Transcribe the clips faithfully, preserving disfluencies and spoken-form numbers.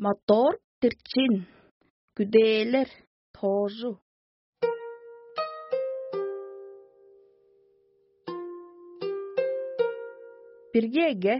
Мотор тирчин, күдээлер тоожу. Биргеге.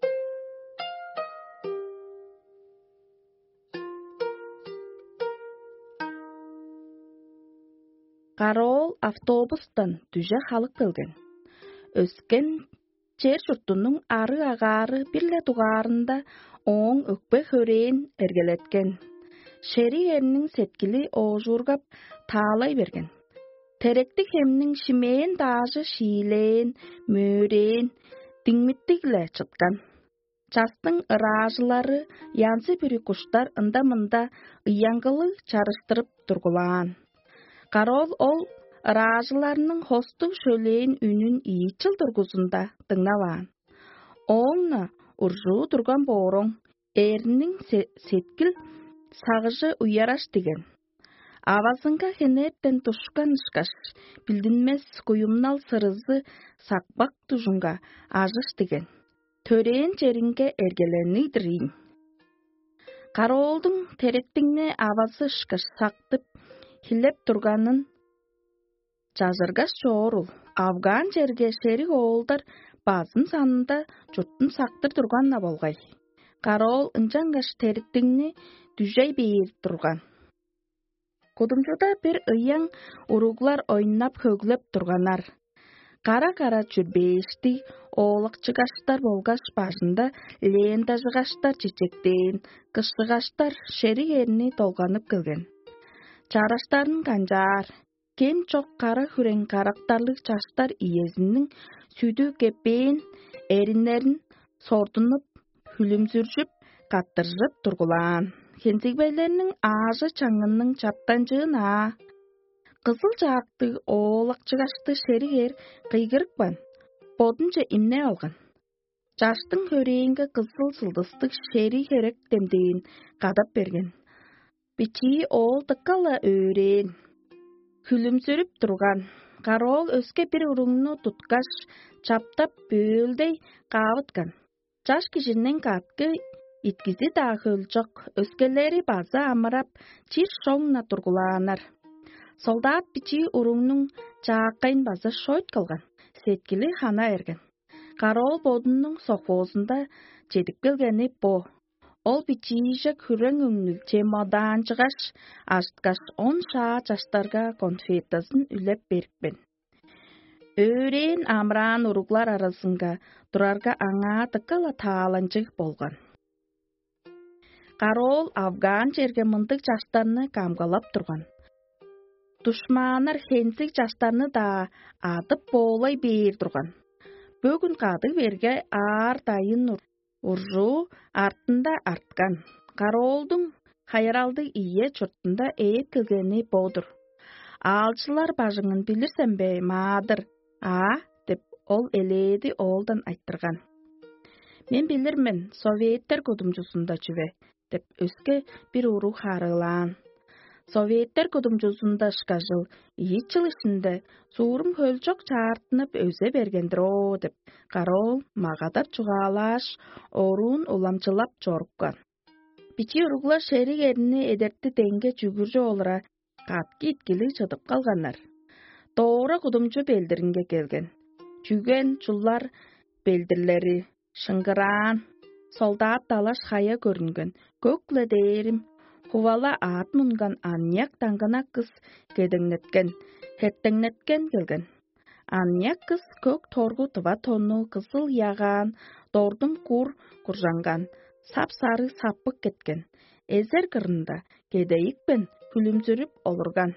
Кароол автобустан түжә халық келген. Өскен жер жұртының ары ағары бірле туғарында оң өкпе хөрейін әргелеткен. Шери емнің сеткілі оғжургап таалай берген. Теректі хемнің шимейін дажы шийлейін, мөрейін, діңміттігілі чытқан. Частың ыражылары янсы бүрі құштар ында-мында ыяңғылы чарыштырып тұрғылан. Кароол ол ыражыларының хосту шөлейін үнін иичіл тұрғызында тыңнаван. Оңна уржу тұрған борон, әрінің сеткіл сағыжы уяраш деген. Авасынға хенеттен тұшқан ұшқаш, білдінмес көйімнал сырызы сақбақ тұжынға ажыш деген. Төрейін жерінге әргелені дірейін. Кароолдың теректіңне авасы ұшқаш сақтып, хилеп тұрғанын жазырғаш жоғырыл. Афган жерге шерік оғылдар базын санында жұрттың сақтыр тұрғанна болғай. Кароол ұнжанғаш теректіңне дүжей бейір тұрған. Кодымжуда бір ұяң ұруғлар ойнап хөгілеп тұрғанар. Қара-қара жүрбейшті оғылық чығаштар болғаш бажында лента жығаштар чечектейін, қышығаштар шерік еріне толғанып келген. Чараштарын қанжар, кем чоқ қара хүрен қарақтарлық чаштар иезінің сүді кепейін, әрінлерін сортынып, хүлімзүржіп, қаттыржып тұрғылан. Хенсігбейлерінің ажы чаңының чаптанжығына. Қызыл жақты оғылық чығашты шерігер қиғырықпан, бодынша имне алған. Чаштың хөрейінгі қызыл сылдыстық шері херек демдейін қадап берген. Бичи ол тыққала өрен. Күлімсіріп тұрған. Кароол өске бір ұрыңны тұтқаш, чаптап бөлдей қауытқан. Чаш кішінен қатқы иткізі дағы өлчоқ. Өскелері базы амырап, чир шоңна тұрғыланар. Солдат бичи ұрыңның жақайын базы шойт қалған. Сеткілі хана ерген. Кароол бодының соқуызында жедік келгені бо. Ол бичиже күрен өңнүл чемодан чығаш, ашткаш он шаа чаштарға конфетасын үлеп беріппен. Өрен амран ұруғлар арасынға тұрарға аңа тыққала тааланчық болған. Кароол Афган жерге мындық чаштарны камғалап тұрған. Душманар хенсік чаштарны да адып болай бейір тұрған. Бөгін қадық берге ар дайын уржу артында артқан. Кароолдың хайралды ие чұртында әйіп келгені бодыр. Алшылар бажыңын білірсен бе, мадыр, а, деп ол әлейді олдан айттырған. Мен білірмен, советтер көдімжусында жүве, деп өске бір ұру харылан. Советтер көдімжусында шқажыл, ечіл ішінде суырым хөлчок чартынып өзе бергендір о, деп Кароол мағадап чуғалаш, орун уламчылап жорыққан. Бичи ұруғла шерік еріне едерті денге жүгіржі олыра қатки иткілі жыдып қалғанар. Тоғыра құдымчы белдірінге келген. Жүген чуллар белдірлері шыңғыран, солдат талаш хая көрінген. Көклі дейрім, хувала ат мұнған аньяк таңғана қыз кедіңнеткен, хеттіңнеткен келген. Аньяк қыз көк торгу тұва тону қызыл яған, тордың құр құржанған, сап-сары саппық кеткен. Эзер қырында кедейікпен күлімзіріп олырған.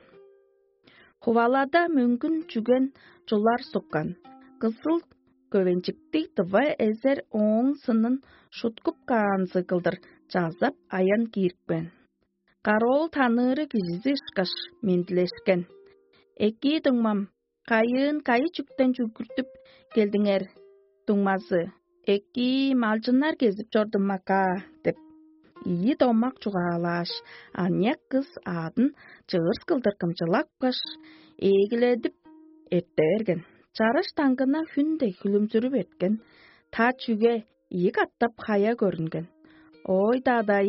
Хувалада мүмкін жүген жолар соққан. Қызыл көвенчікті тұва эзер оң сынын шуткып қағанзы қылдыр жазап аян кирікпен. Кароол таныры кізізі шқаш менділешкен. Эки дұңмам, қайын қайы жүктен жүгіртіп келдіңер дұңмазы. Эки малжынар кезіп жордым мақа, деп. Ии домақ чуғалаш, аньяк қыз адын жығырс қылдыр қымжылақ қаш, егіледіп етті ерген. Чарыш таңғына хүнде күлімзіріп еткен. Та жүге иек аттап қая көрінген. Ой дадайым,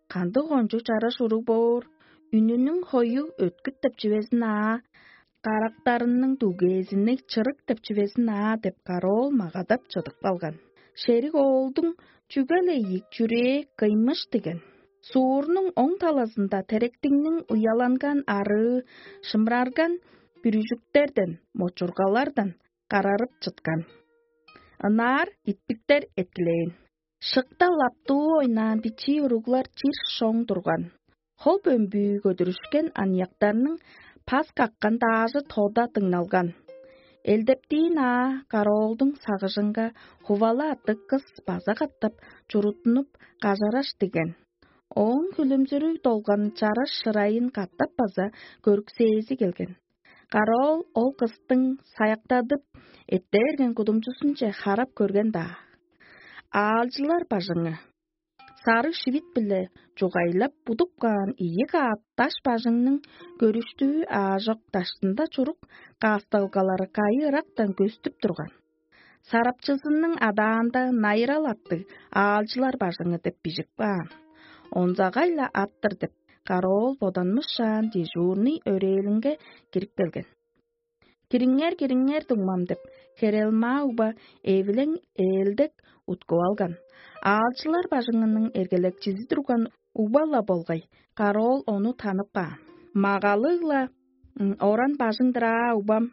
Канды ончук жараш урук боор. Үнүнүң хою өткүт деп жибесин аа. Карактарының түгезинник чырык деп жибесин аа деп Карол магадап чыдык калган. Шерик оолдуң чүгеле ийик жүрээ кыймыш деген. Суурнуң оң таласында теректиңнің уяланган ары, шымрарган бүрүжүктерден, мочургалардан карарып чыткан. Ынаар итпиктер эткилейин. Шыкта лаптуу ойнаан бичи уруглар чир шоң турган. Хол бөмбүү көдүрүшкен аньяктарның пас каккан таажы тода тыңналган. Элдептиин аа Каролдуң сагыжынга хувала атты кыз база каттап, журутунуп кажараш деген. Оң күлүмсүрүү толган чараш шырайын каттап база көрүксээси келген. Карол ол кыздың саяктадып этте берген кудумчусунча харап көрген да. Аалжылар бажыңы. Сары шивит биле жугайлап будуккан ийик аат таш бажыңның көрүштүү аажок таштында чурук касталгалары кайырактан көстүп турган. Сарапчысынын адаанда найралатты аалжылар бажыңы деп бижик баан. Онзагайла аттыр деп Карол боданмышан дежурный өрелинге кирип келген. Кириңер кириңер туңмам деп Херелма уба эвилең элдек утку алган. Аалчылар бажыңының эргелекчиси турган убала болгай. Карол ону танып баан. Магалыгла оран бажыңдыра убам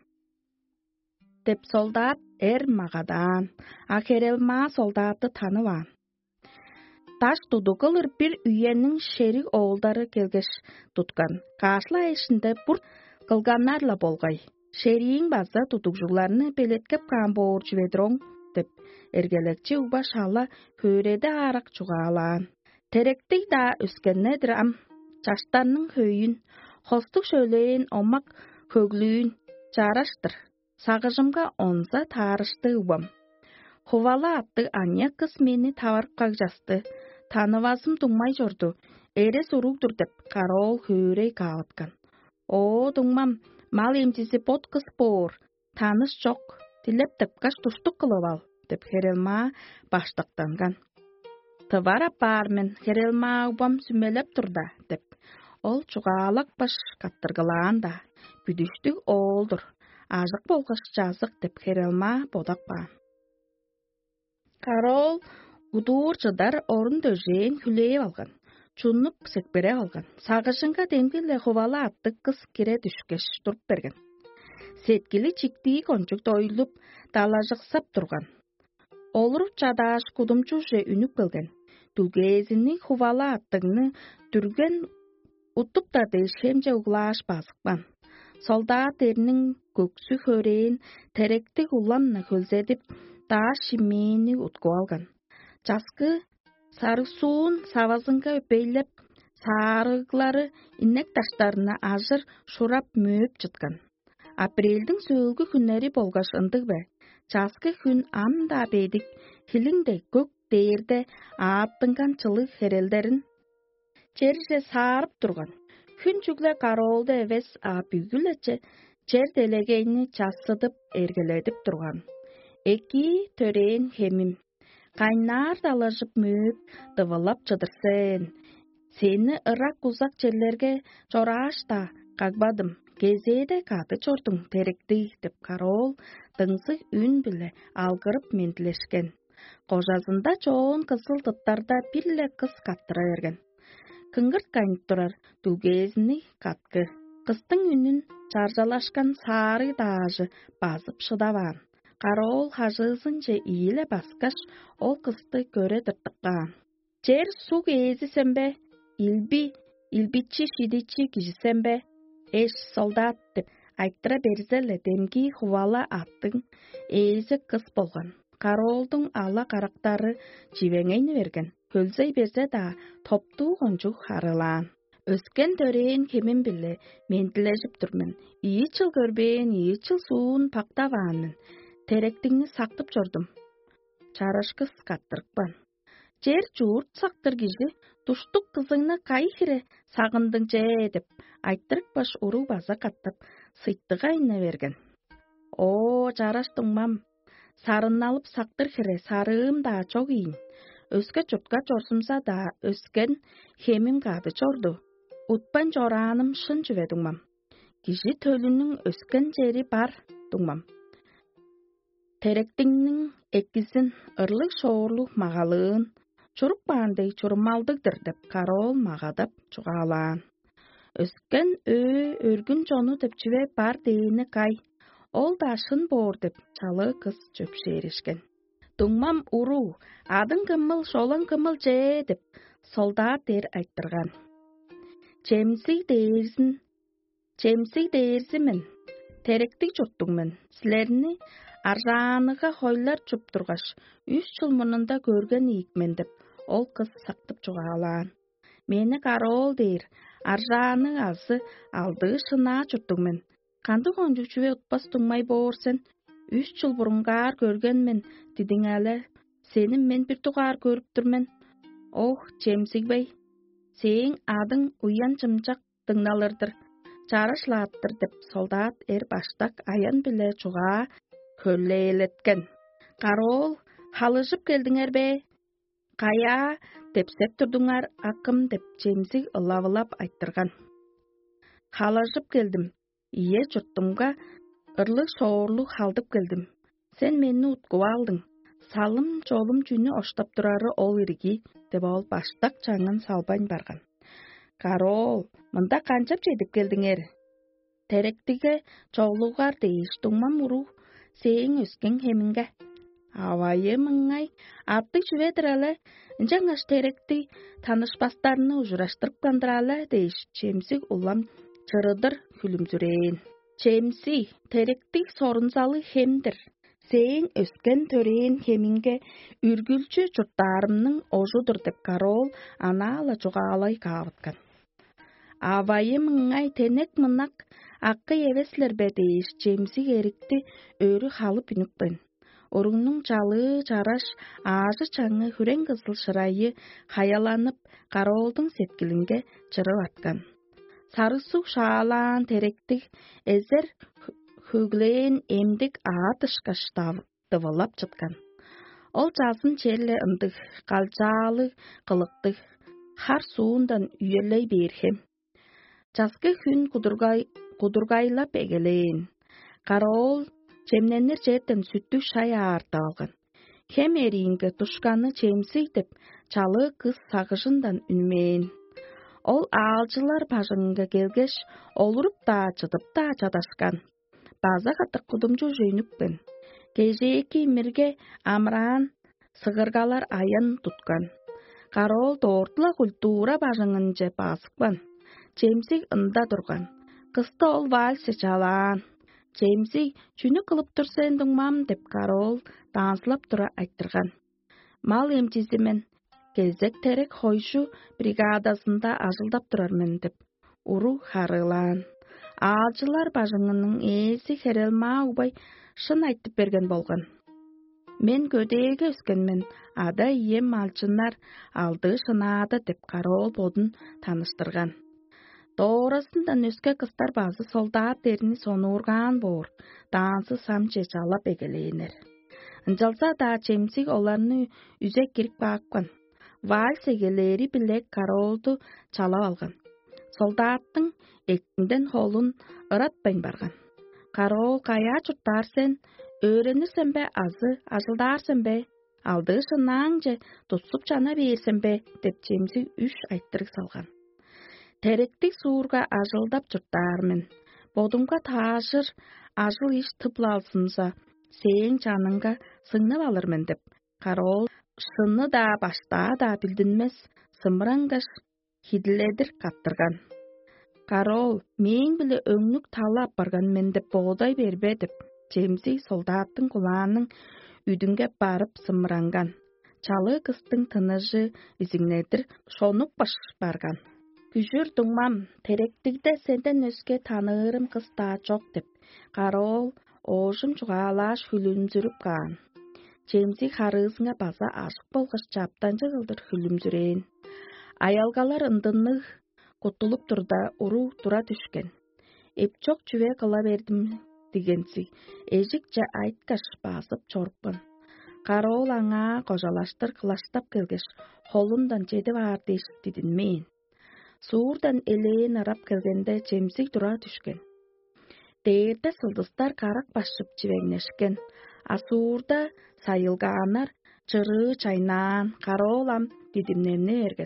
деп солдат эр магадан. А Херелма солдатты таныбаан. Таш тудукылыр бир үйенің шерик оолдары келгеш туткан. Кашла ишинде бурт кылганнарла болгай. Шериң база тутукжуларны белеткеп каан боор жибедроң деп эргелекчи уба шала хөөреде арак чугаалаан. Теректей да өскеннедир ам. Чаштарның хөөйүн, хостук шөлейин омак хөглүүн жараштыр. Сагыжымга онза таарышты убам. Хувала атты анья кыз мени табаркка жасты. Танывасым туңмай жорду. Эрес уруктур деп Карол хөөрей каалыткан. О, туңмам, мал эмчиси бот кыз боор. Таныш жок. Тилеп тепкаш туштук кылып ал, деп Херелма баштыктанган. Тывар апаар мен Херелма убам сүмелеп турда, деп. Ол чугаалак баш каттыргылаан да. Бүдүштүк оолдур. Ажык болгаш жазык деп Херелма бодак баан. Карол удуур жыдар орун дөжейин хүлээп алган. Чунуп секбере алган. Сагышынга демгиле хувала атты кыз кире түшкеш туруп берген. Сеткили чиктии кончук тойлуп далажыксап турган. Олуруп чадааш кудумчуше үнүп келген. Түлгезини хувала аттыгны түрген утуп да дешемже углааш базыкпан. Солдат эрнин көксү хөрейин теректи уланна хөлзедип таа шимени утку алган. Жаскы сары суун савазынга өпейлеп, сарыглары иннек таштарына ажыр шурап мөөп жыткан. Апрелдин сөөлгү күннери болгаш ындык бе. Жаскы күн анда бедик, хилиңдей көк дээрде ааттынган чылык херелдерин жерже саарып турган. Күн жүгле Каролду эвес а бүгүлече жер делегейни часыдып эргеледип турган. Эки төрейин хемим. Кайнар далажып мөөп, дывылап жыдырсен. Сени ырак узак жерлерге жорааш да кагбадым. Кезеде каты чордуң теректи деп Карол дыңсык үн биле алгырып мендилешкен. Кожасында чоон кызыл тыттарда билле кыз каттыра берген. Кыңгырт кайнып турар түлгезини каткы. Кыздың үнүн чаржалашкан сары таажы басып шыдабаан. Карол хажыысынче ийле баскаш, ол кызды көрө тыртыккан. Жер сук ээзисембе, илби, илбичи шидичи кижисембе, эш солдат деп айттыра берзеле демги хувала аттың ээзи кыз болгон. Каролдун ала карактары жибеңейни берген. Көлзей берсе да топтуу кончук харылаан. Өскен төрейин кемин биле ментилешип турмун. Ийи чыл көрбейин, ийи чыл суун пактабаанмын. Теректиңни сактып жордум. Чарашкы скаттыркпан. Жер жуурт сактыр кижи, туштук кызыңны кайхире сагындың же деп айттырык баш уру база каттап сыйттыга ине берген. О, жараштың мам. Сарын алып сактыр хире сарыым да чогийин. Өске чуртка чорсумса да, өскен хемим кады чорду. Утпан жораным шын жүве дуңмам. Кижи төлінің өскен жері бар дуңмам. Теректіңнің эккізін ырлық шоғырлық мағалығын, чурук бандай чурумалдыгдыр деп Карол мағадап чуғалаан. Өскен өй өргін жону деп жүве бар дейіні кай. Ол да шын бор деп чалы кыз жөпшерішкен. Дуңмам уру, адың кымыл, шолын кымыл же деп солдат дер айттырған. Чемсig дейірзін, чемсig дейірзімін, теректік жұрттыңмын. Сілеріні аржаныға хойлар жұп тұрғаш, үш жыл мұнында көрген икмен деп, ол қыз сақтып жұғалаан. Мені Карол дейір, аржаны азы алды шына жұрттыңмын. Қанды қонжық жүве ұтпас тұңмай борсын, үш жыл бұрынғар көргенмен, дедің әлі, сенің мен бір тұғар көріп тұрмын. Ох, Чемсиг бей, сең адың уян жымжақ дыңналырдыр, жарышлаттыр деп солдат ер баштак аян біле чуға көллейлеткен. Карол, халыжып келдіңер бе? Қая деп сеп тұрдыңар ақым деп Чемсиг ылавылап айттырған. Халыжып келдім, ие жұрттымға ырлық шоғырлық халдып келдім. Сен мені ұтқып алдың. Салым жолым жүні оштап тұрары ол ерге, деп ол баштак жаңын салбайн барған. Карол, мында қанчап жедіп келдіңер? Теректіге жоғлуғар дейіш дуңмам ұру, сең өскен хемінге. Авайы мұңай, артық жүветір әлі, жаңаш теректі танышпастарыны ұжыраштырып қандыралы дейіш Чемсиг ұлам чырыдыр хүлімзүрейін. Чемси, теректік сорынзалы хемдір. Сең өскен төрейін хемінге үргілчі жұрттарымның ожудыр деп Карол анала жоғалай қағытқан. Авайы мұңай тенек мұнақ аққы евеслер бе дейіш Чемсиг ерікті өрі қалып үнікпен. Орыңның жалы жараш ажы чаңы хүрен қызыл шырайы хаяланып Каролдың сеткілінге жырып атқан. Сарысу шаалан теректік әзір хөглейін емдік атышқаш дывылап жытқан. Ол жазын черле ындық, қалжалы қылықтық, қар суындан үйелей берхем. Жазғы хүн құдырғайлап егелейін. Карол Чемненер жерден сүттік шай арты алған. Хем ерейінгі тұшқаны Чемсиг деп чалы қыз сағыжындан үнмейін. Ол алжылар бажыңға келгеш, олырып та жыдып та жадашқан. База қатық құдымжу жүйнікпен. Кезеекі мірге амран сығырғалар аян тұтқан. Карол тоортыла культура бажыңын же басықпан. Чемсиг ында тұрған. Қысты ол вальсы жалан. Чемсиг жүні қылып тұрсен дуңмам деп Карол данслап тұра айттырған. Мал емтізімен. Кезек терек хойшу бригадасында ажылдап тұрармен деп. Уру харылан. Алжылар бажыңының есі херелма ұбай шын айтып берген болған. Мен көдеге өскенмен, ада ем алжынар алды шынады деп Карол бодын таныштырған. Доорасындан өске қыстар базы солдат деріні соны ұрған бор, дансы самче жалап егелейінер. Înjalsa da Чемсиг оларны үзек кирик бааккан. Вальс эгелери билек Каролду чалап алган. Солдаттың экинден холун ыратпайн барган. Карол кая чуртарсен, öğrenirsen be azı, ажылдарсен бе, алды шынаң же тутсуп жана берсен бе, деп Чемсиг үш айттырык салган. Теректик суурга ажылдап журттармын. Бодумга таашыр, ажыл иш тыплалсынса, сең жаныңга сыңнап алырмын деп. Карол шыны да башта да билдинмес, сымыраңгаш хидледир каттырган. Карол, мен биле өңнүк талап барган мен деп боғдай бербе деп. Чемсиг солдаттың кулаанын үйдүнгө барып сымыранган. Чалы кыстың тыныжы изиңнедир шонук баш барган. Күжүр дуңмам, теректигде сенден өске таныырым кыста жок деп. Карол ожум жугалаш хүлүмзүрүп каан. Чемсиг харызыңа база ашык болгоч жаптан жыгылдыр хүлүмзүрейин. Аялгалар ындынны кутулуп турда уру тура түшкен. Эпчок чүве кыла бердим дегенсиг, эжик жа айткаш басып чорппун. Кароол аңа кожалаштыр кылаштап келгеш, холундан жети бар дешиттидин мен. Суурдан элеен арап келгенде жемсик тура түшкен. Дээрде сылдыстар карак башып жибеңнешкен. А суурда сайылгаанар чырыы чайнаан кароолам дидимнемне эрген.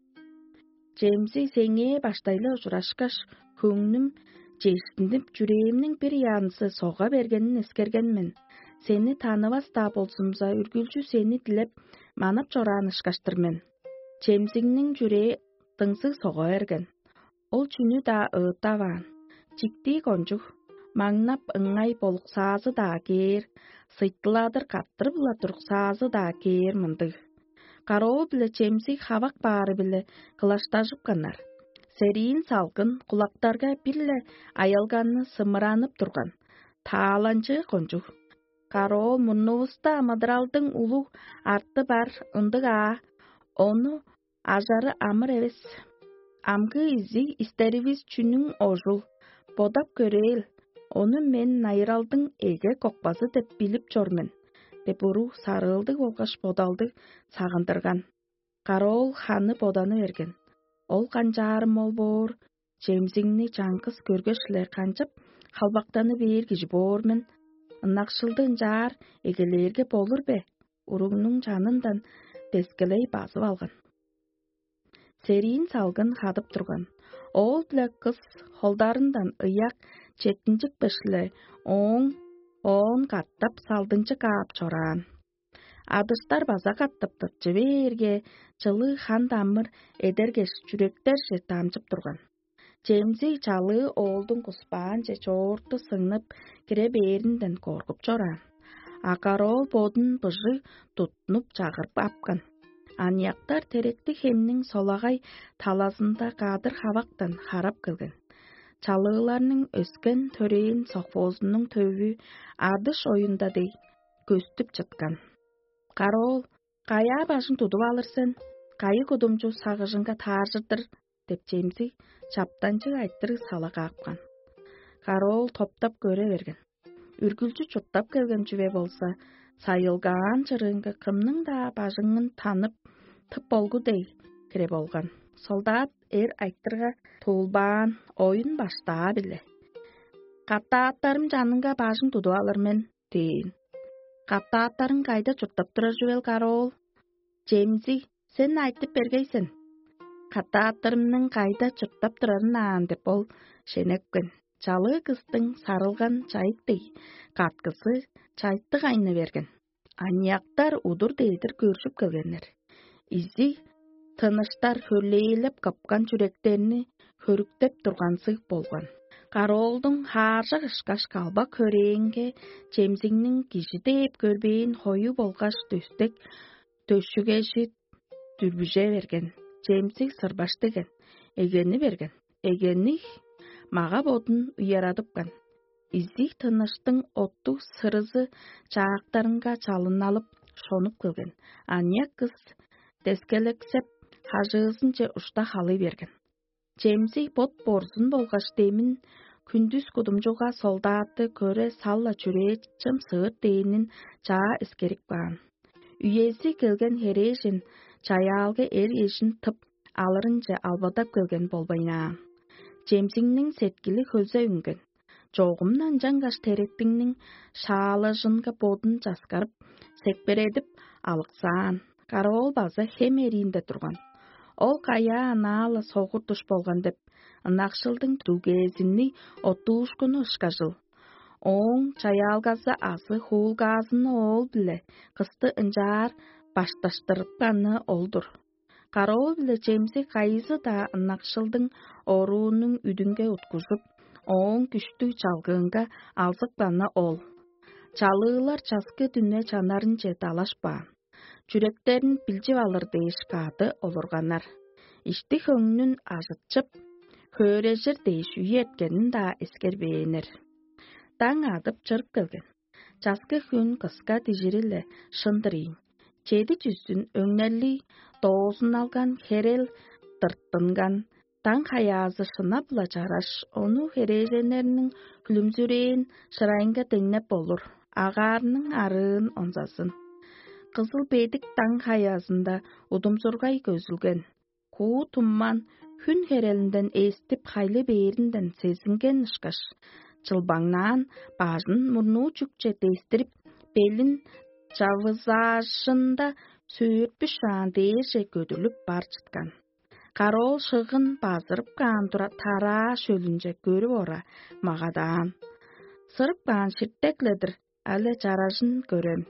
Жемсик сеңээ баштайлы учурашкаш көңнүм жештинип жүреэмнин бир янысы сога бергенин эскергенмин. Сени таныбас да болсумса үргүлчү сени тилеп манап чораанышкаштырмын. Жемсиңнин жүрээ тыңсык сого эрген. Ол чүнү да ыытабаан. Чикти кончук маңнап ыңай болуксаазы да кээр, сыйттыладыр каттыр була туруксаазы да кээр мындык. Кароо биле жемсик хабак баары биле кылашташыпканар. Сериин салкын кулактарга билле аялганны сымыранып турган. Тааланчы кончук. Кароо мурнубузда мадыралдың улуу арты бар ындык аа. Ону ажары амыр эбес. Амгы изи истерибиз чүнүң ожул. Бодап көрөэл. Оны мен найыралдың эге кокпасы деп билип жормен. Деп уру сарылды болгаш бодалды сагындырган. Кароол ханы боданы берген. Ол канжаарым болбоор, жемсиңни жаңкыс көргөш эле канчып халбактаны бээр кижи боормен. Ынакшылдын жаар эгелерге болур бе? Уруңнун жанындан тескелей басып алган. Сериин салгын хадып турган. Ол биле кыз холдарындан ыяк четинчик бешле оң оон каттап салдынчы каап чораан. Адыстар база каттыптыр жебээрге жылы хан дамыр эдергеш жүректерше тамчып турган. Жемсик чалы оолдун куспаан же чоорту сыңнып кире бээринден коркуп чораан. А кароол бодун быжы тутнуп чагырып апкан. Анияктар теректи хемнин солагай таласында кадыр хабактан харап келген. Чалыыларның өскен төрээн сокпоозунун төбү адыш оюнда дей көстүп жаткан. Кароол, кая башын тутуп алырсың? Кайы кудумчу сагыжынга тааржырдыр, деп жемсик чаптанчы айттыр сала каапкан. Кароол топтап көрө берген. Үргүлчү чурттап келген жүбе болса, сайылгаан чырыынга кымның да бажыңын танып тып болгудей кире болган. Солдат эр айттырга туулбаан оюн баштаа биле. Каттааттарым жанынга башын тутуп алырмын, дейин. Каттааттарың кайда чурттап турар жүбел Кароол? Жемсик, сен айтып бергейсин. Каттааттарымның кайда чурттап турарын аан деп ол шенеккен. Чалы кыздың сарылган чайыктей каткысы чайытты кайны берген. Анияктар удур дейдир көрүшүп келгенер. Изи тыныштар хөрлейлеп капкан жүректерини хөрүктеп тургансыг болгон. Кароолдун хааржак ышкаш калба көрээнге жемсиңнин киши деп көрбейин хою болгаш төстек төшүгеши дүрбүже берген. Жемсик сырбаш деген. Эгени берген. Эгени мага бодун уярадыпкан. Изи тыныштың отту сырызы чаактарынга чалын алып шонуп келген. Ания кыз тескелексеп хажыысын же ушта халый берген. Жемсик бот борзун болгаш демин күндүз кудумжуга солдаты көрө салла жүрээ чым сыыр дейинин жаа эскерип каан. Үйеси келген хережин чаяалга эр ешин тып алырын же албадап келген болбайна. Жемсиңнин сеткили хөлсө үнген. Жогумнан жаңгаш теректиңнин шаалыжынга бодун жаскарып секпередип алыксаан. Кароол база хем эриинде турган. Ол кая анаалы согурдуш болгон деп ынакшылдың түгезинни оттуушкуну ышкажыл. Оң чаяалгасы асы хуулгазыны ол биле кысты ынжаар башташтырыпканы олдур. Кароол биле жемсик кайысы да ынакшылдың оруунун үдүнгө уткузуп, оң күчтүү чалгыынга алзыкканы ол. Чалыылар часкы дүнө чанарын же талашпаан. Жүректерин билжип алыр дейиш кааты олурганар. Ишти хөңнүн ажытчып, хөөрежир дейиш үйі еткенин да эскербээнер. Таң адып чырып келген. Часкы хүн кыска тижириле шындырыйын. Чеди жүзүн өңнелли доозун алган херел тырттынган. Таң хаязы шына була жараш, ону хереженеринин күлүмсүрээн шырайынга теңнеп болур. Агаарынын арыын онзасын. қызыл бедік таң хаясында удумсургай көзілген. Куу тумман хүн херелінден естіп хайлы берінден сезінген ышкаш. Чылбаңнан бажын мұрну жүкче тестіріп, белін жавызашында сөйірпі шан дейше көділіп бар жытқан. Қарол шығын базырып қандыра тара шөлінже көріп ора мағадан. Сырып бан шірттекледір, әлі жаражын көрем.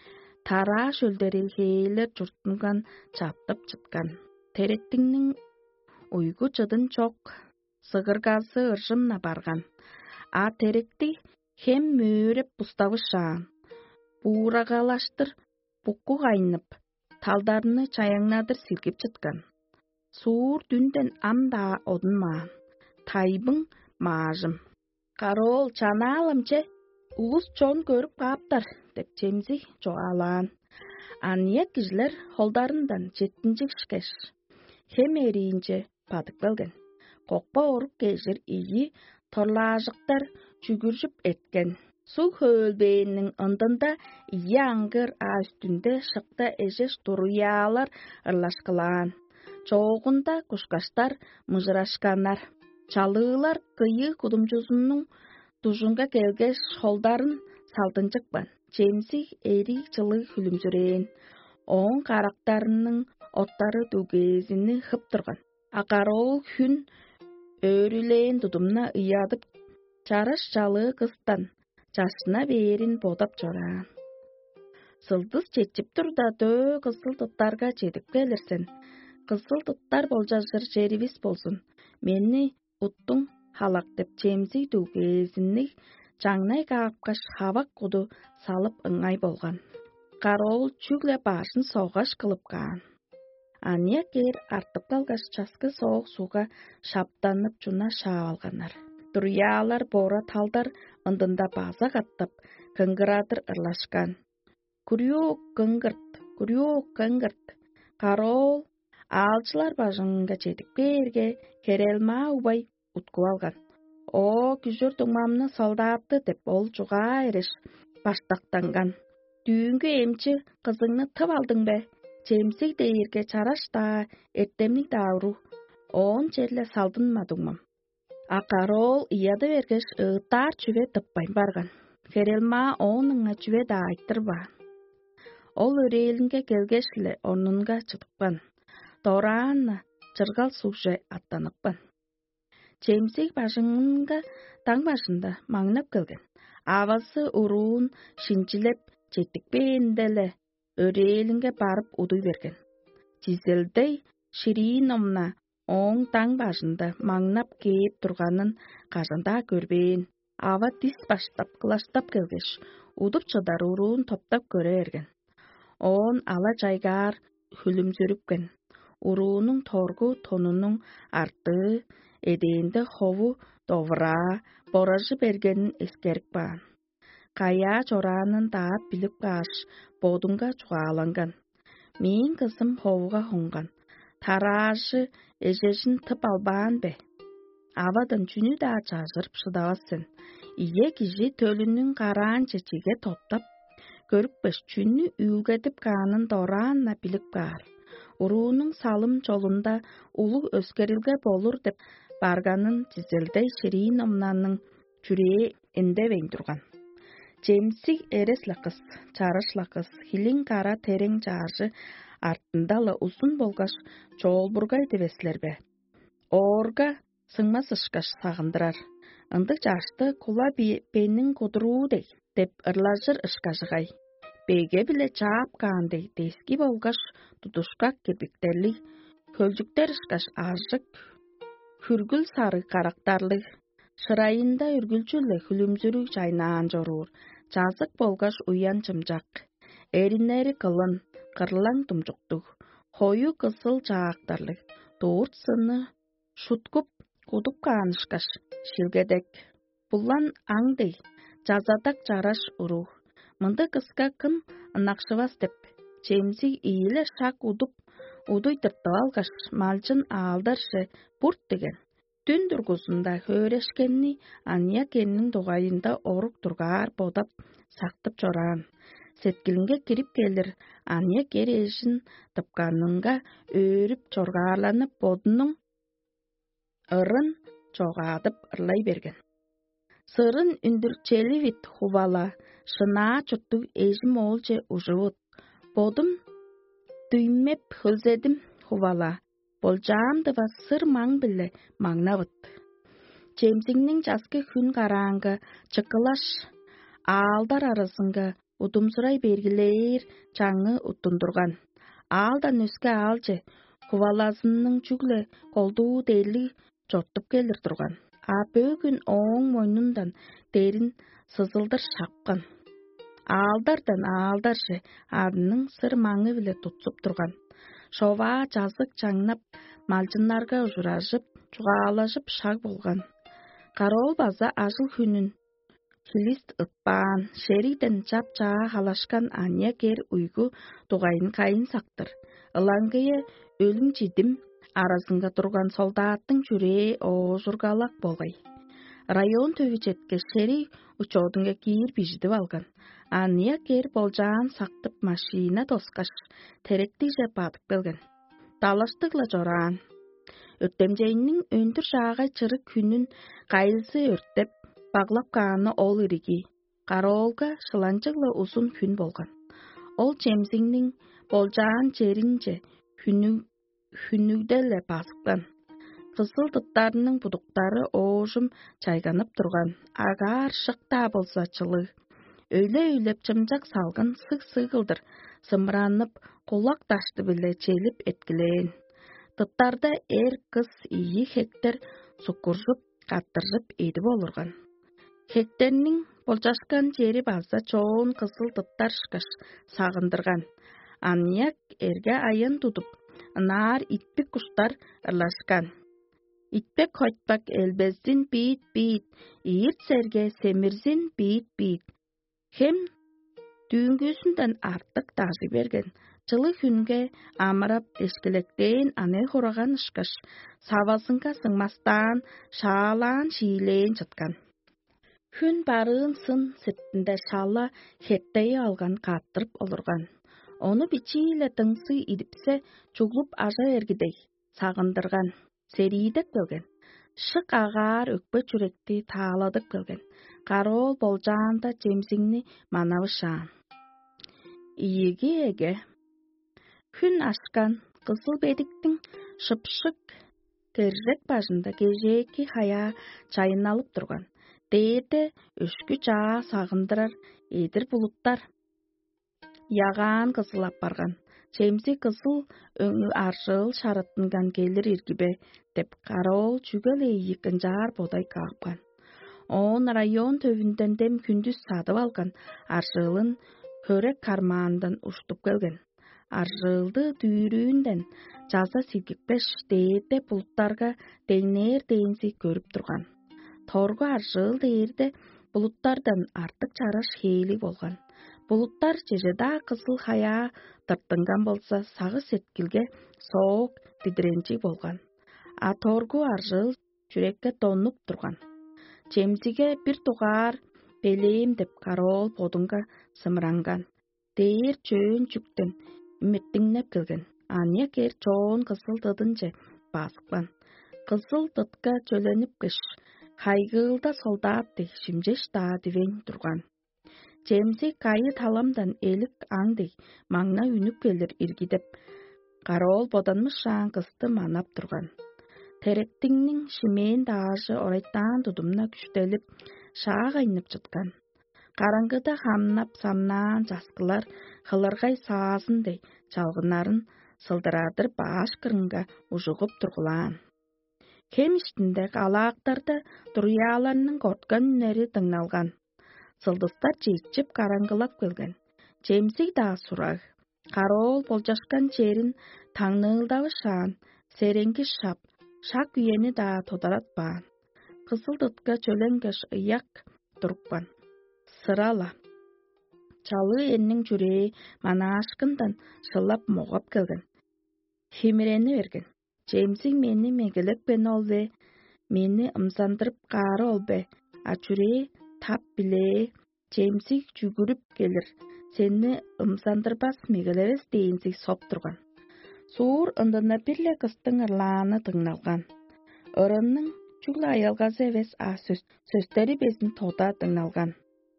Тара шөлдері хейлер жұртынған чаптып жытқан. Тереттіңнің ұйғы жыдын чоқ, сығырғасы ыржымна барған. А теректі хем мөреп бұставы шаан. Буырағалаштыр бұққу ғайынып, талдарыны чаяңнадыр сілгіп жытқан. Суыр дүнден анда одын маан. Тайбың мажым. Қарол чаналымче, улус чон көріп қаптар, деп чемзі жоалан. Ания кіжлер холдарындан жеттінжік шкеш. Хем ерейінче падық белген. Қоқпа орып кежір ии торлажықтар жүгіржіп еткен. Су хөлбейінің ындында ие аңғыр а үстінде шықта ежеш тұруялар ырлашқылан. Çoğunda kuşkaşlar mıжырашканар. Çalılar kıyı kudumcusunun tuzunga kelgeş holdarın saldınçıkban. Cemsi eri çılı hülümsüreyin. Oğun karakterinin otları dügezini hıp durgan. Akarol hün örüleyin tudumna ıyadıp çarış çalı kıstan. Çaşına berin bodap çoran. Sıldız çetçip turda dö kısıl tuttarga çedip gelirsin. Кызыл тұттар болжажыр жеривис болсын. Мені ұттың халақ деп чемзі дүгезіннік жаңнай қағыпқаш хавақ құды салып ыңай болған. Қарол чүгле башын соғаш қылып қаған. Ания кер артып қалғаш часкы соғ суға шаптанып жуна шағалғанар. Дүріялар бора талдар ындында база қаттап, кыңғырадыр ырлашқан. Күріок кыңғырт, күріок кыңғырт. Қарол Алчылар бажыңға жетіп берге керелма убай ұтқу алған. О, күзір тұңмамны солдатты деп ол жуға ереш баштақтанған. Дүйінгі емчі қызыңны тып алдың бе? Чемсік дейірге чарашта, ертемнік дауру. Он жерле салдын мадыңмам. Ақарол ияды бергеш ұтар чүве тыппайын барған. Керелма оныңа чүве да айттыр ба. Ол өрелінге келгешлі онынға чытықпан. Торанна жырғал суже аттанықпан. Чемсек башыңынға таң башында маңнап келген. Авасы ұруын шинчилеп жеттікпейінділі өрелінге барып ұдый берген. Тизелдей ширин омна оң таң башында маңнап кейіп тұрғанын қажында көрбейін. Ава тис баштап қылаштап келгеш, ұдып чыдар ұруын топтап көре ерген. Он ала жайгар хүлімсүріпкен. Уруунун торгу тонунун арты, эдейинде хову довра, боражы бергенин эскерип баан. Кая жоранын таап билип каш, бодунга чугааланган. Мен кызым ховуга хонган. Таражы эжежин тып албаан бе. Авадан жүнү да жазырып шыдабасын. Ие кижи төлүнүн караан чечиге топтап, көрүппеш жүнү үлгетип каанын дораанна билип каар. Уруунун салым жолунда улу өскерилге болур деп барганын тизелдей ширин омнанын жүрээ эндебейн турган. Жемсик эресле кыз, чарышла кыз, хилин кара терең жаажы артындалы узун болгаш жоолбургай дебеслербе. Орга сыңмас ышкаш сагындырар. Ындык жашты кула бейнин кудуруудей деп ырлажыр ышкажыгай. Беге биле чаап каандей дески болгаш тутушкак кирпиктерли, көлжүктер ышкаш ажык, хүргүл сары карактарлы, шырайында үргүлчүле хүлүмзүрү жайнаан жорур, жазык болгаш уян чымжак, эринери кылын, кырлаң тумжуктук, хою кысыл жаактарлы, туурт сыны, шуткуп, кудуп каанышкаш, шилгедек, буллан аңдей, жазадак жараш уру. Мынды кыска кым ынакшыбас деп, чемси ийле шак удуп, удуй тыртып алгаш, малчын аалдаршы бурт деген. Түн дургусунда хөрешкенни Ания кеннин дугайында орук тургаар бодап сактып жоран. сеткилинге кирип келир. Аньяк эр эшин тыпканынга өөрүп чоргааланып бодунун ырын чогаадып ырлай берген. Сырын үндүрчелибит хувала, шынаа чуттуг эжим олже ужубут. Бодум дүймеп хөлзедим хувала, болжаамдыва сыр маң биле маңнабыт. Чемсиңнин жаскы күн караңгы чыкылаш аалдар арасынга удумсурай бергилер чаңы утундурган. Аалдан өскө аалже хуваласынын жүгле колдуу дээрлик жоттуп келир турган. А бөгүн оң мойнундан дерин сызылдыр шапкан. Аалдардан аалдарже адынын сыр маңы биле тутсуп турган. Шова жазык чаңнап малжыннарга ужуражып, чугаалашып шаг болган. Кароол база ажыл күнүн хилист ытпаан, шериден жапчаа халашкан Аньяк эр уйгу тугайын кайын сактыр. Ылаңгые өлүм жидим арасынга турган солдаттын жүрээ оожургалак болгай. Район төбү четке шери учоодунга кийир бижидип алган. Аньяк эр болжаан сактып машина тоскаш теректи жеп батып келген. Талаштыгла жораан. Өттемжейинин өндүр жаагай чырык күнүн кайылсы өрттеп баглап кааны ол ириги. Кароолга шыланчыгла узун күн болгон. Ол Чемсиңнин болжаан жеринже хүнүгделе баскан. Кызыл тыттарынын будуктары оожум чайганып турган. Агар шыкта болса чылы. Өйлө-өйлөп чымжак салгын сыг-сыгылдыр сымыранып кулак ташты биле челип эткилен. Тыттарда эр кыз ийи хектер суккуржуп каттыржып эди болурган. Хектернин болжашкан жери база чоон кызыл тыттар шкаш сагындырган. Аньяк эрге айын тутуп, наар итпик куштар ырлашкан. Итпек хойтпак элбездин бит-бит, ийирт серге семирзин бит-бит. Хем дүйүнгүсүндөн артык тажы берген. Жылы күнге амырап эшкелектен аны хораган ышкаш, сабасынга сыңмастан шаалаан шиилен жаткан. Күн барын сын септинде шала хеттей алган каттырып олурган. Ону бичииле тыңсы идипсе чуглуп ажа эргидей сагындырган. Серийдеп келген. Шык агар өкпө чүректи тааладып келген. Кароол болжаанда Чемсиңни манабышаан. Ийиги эге. Күн ашкан кызыл бедиктин шыпшык кержек башында кежеки хая чайыналып турган. Дээде өшкү жаа сагындырар эдир булуттар. Ягаан кызылап барган. Чемси кызыл өңү аршыл шарыттынган келир иргибе деп кароол жүгөле ийиккен жаар бодай каапкан. Он район төбүндөн дем күндүз садып алган аршылын көрек кармаандан уштуп келген. Аршылды дүйрүүндөн жаза силгикпеш дээде булуттарга дейнер дейинси көрүп турган. Торгу аршыл дээрде булуттардан артык чараш хейли болган. Булуттар жежеда кызыл хая тыртынган болса сагы сеткилге соок дидиренчи болган. А торгу аршыл жүрекке тонуп турган. Чемсиге бир тугаар белем деп кароол бодунга сымыранган. Дээр чөөн чүктен үмүттүңнеп келген. Аньяк эр чоон кызыл тыдынже баскан. Кызыл тытка чөлөнүп кыш. Хайгылда солдатты шимжеш да дивен турган. Чемси кайы таламдан элик аңдый маңна үнүп келир иргидеп. Кароол боданмышаан кызды манап турган. Теректиңнин шимээн даажы орайттаан тудумна күчтелип шаа кайнап жаткан. Караңгыда хамнап самнаан жаскылар хылыргай саазындай чалгынарын сылдырадыр бааш кырынга ужугуп тургулаан. Кем иштинде алаактарда туруяларынын корткан үнери тыңналган. Сылдыстар жейчип караңгылап келген. Чемси да сураг. Кароол болжашкан жерин таңнылдабышаан, сереңки шап, шак үйени да тодаратпаан. Кызыл тытка чөлөнгөш ыяк турупкан. Сырала. Чалы эннин жүрээ манаашкындан шылап могап келген. Химирени берген. Чемсиң мени мегелекпен олбе, мени ымсандырып каары олбе, а жүрээ тап биле. Чемсик жүгүрүп келир. сені ымсандырбас мегелебес дейінсік соп тұрған. Суыр ындына бірле қыстың ырланы тыңналған. Ырынның жүглі аялғазы әвес а сөз, сөздері безін тота тыңналған.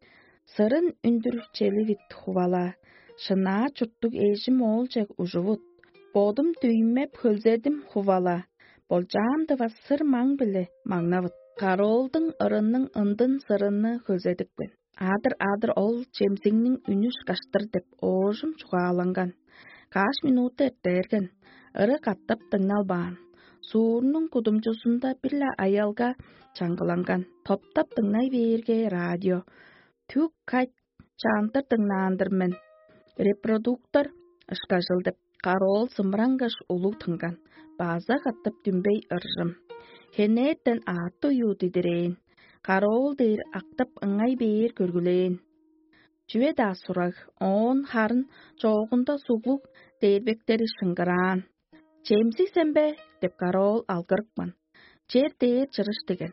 Сырын үндірчелі вит хувала, шына чұрттық ежім ол жек ұжывыт. Бодым түймеп хөлзедім хувала, болжамдыва сыр маң білі маңнавыт. Қаролдың ырынның ындын сырыны хөлзедікпен. Адыр-адыр ол жемсіңнің үніш қаштыр деп ожым чуғаланған. Қаш минуты әрттерген, ыры қаттап тыңналбаған. Суырның кудумчусунда билле аялга чаңгыланған. Топтап тыңнай берге радио. Түк кайт чантыр тыңнандырмен. Репродуктор ышқажыл деп. Қарол сымрангаш улу тыңган. База қаттап дүмбей ыржым. Хенеттен аты ю дидірейін. Қарол дейір ақтап ыңай бейір көргілейін. Жүе да сұраг, он харын жоғында суғлық дейірбектері шыңғыран. Чемсік сен бе? Деп Қарол алғырықман. Жер дейір жырыш деген.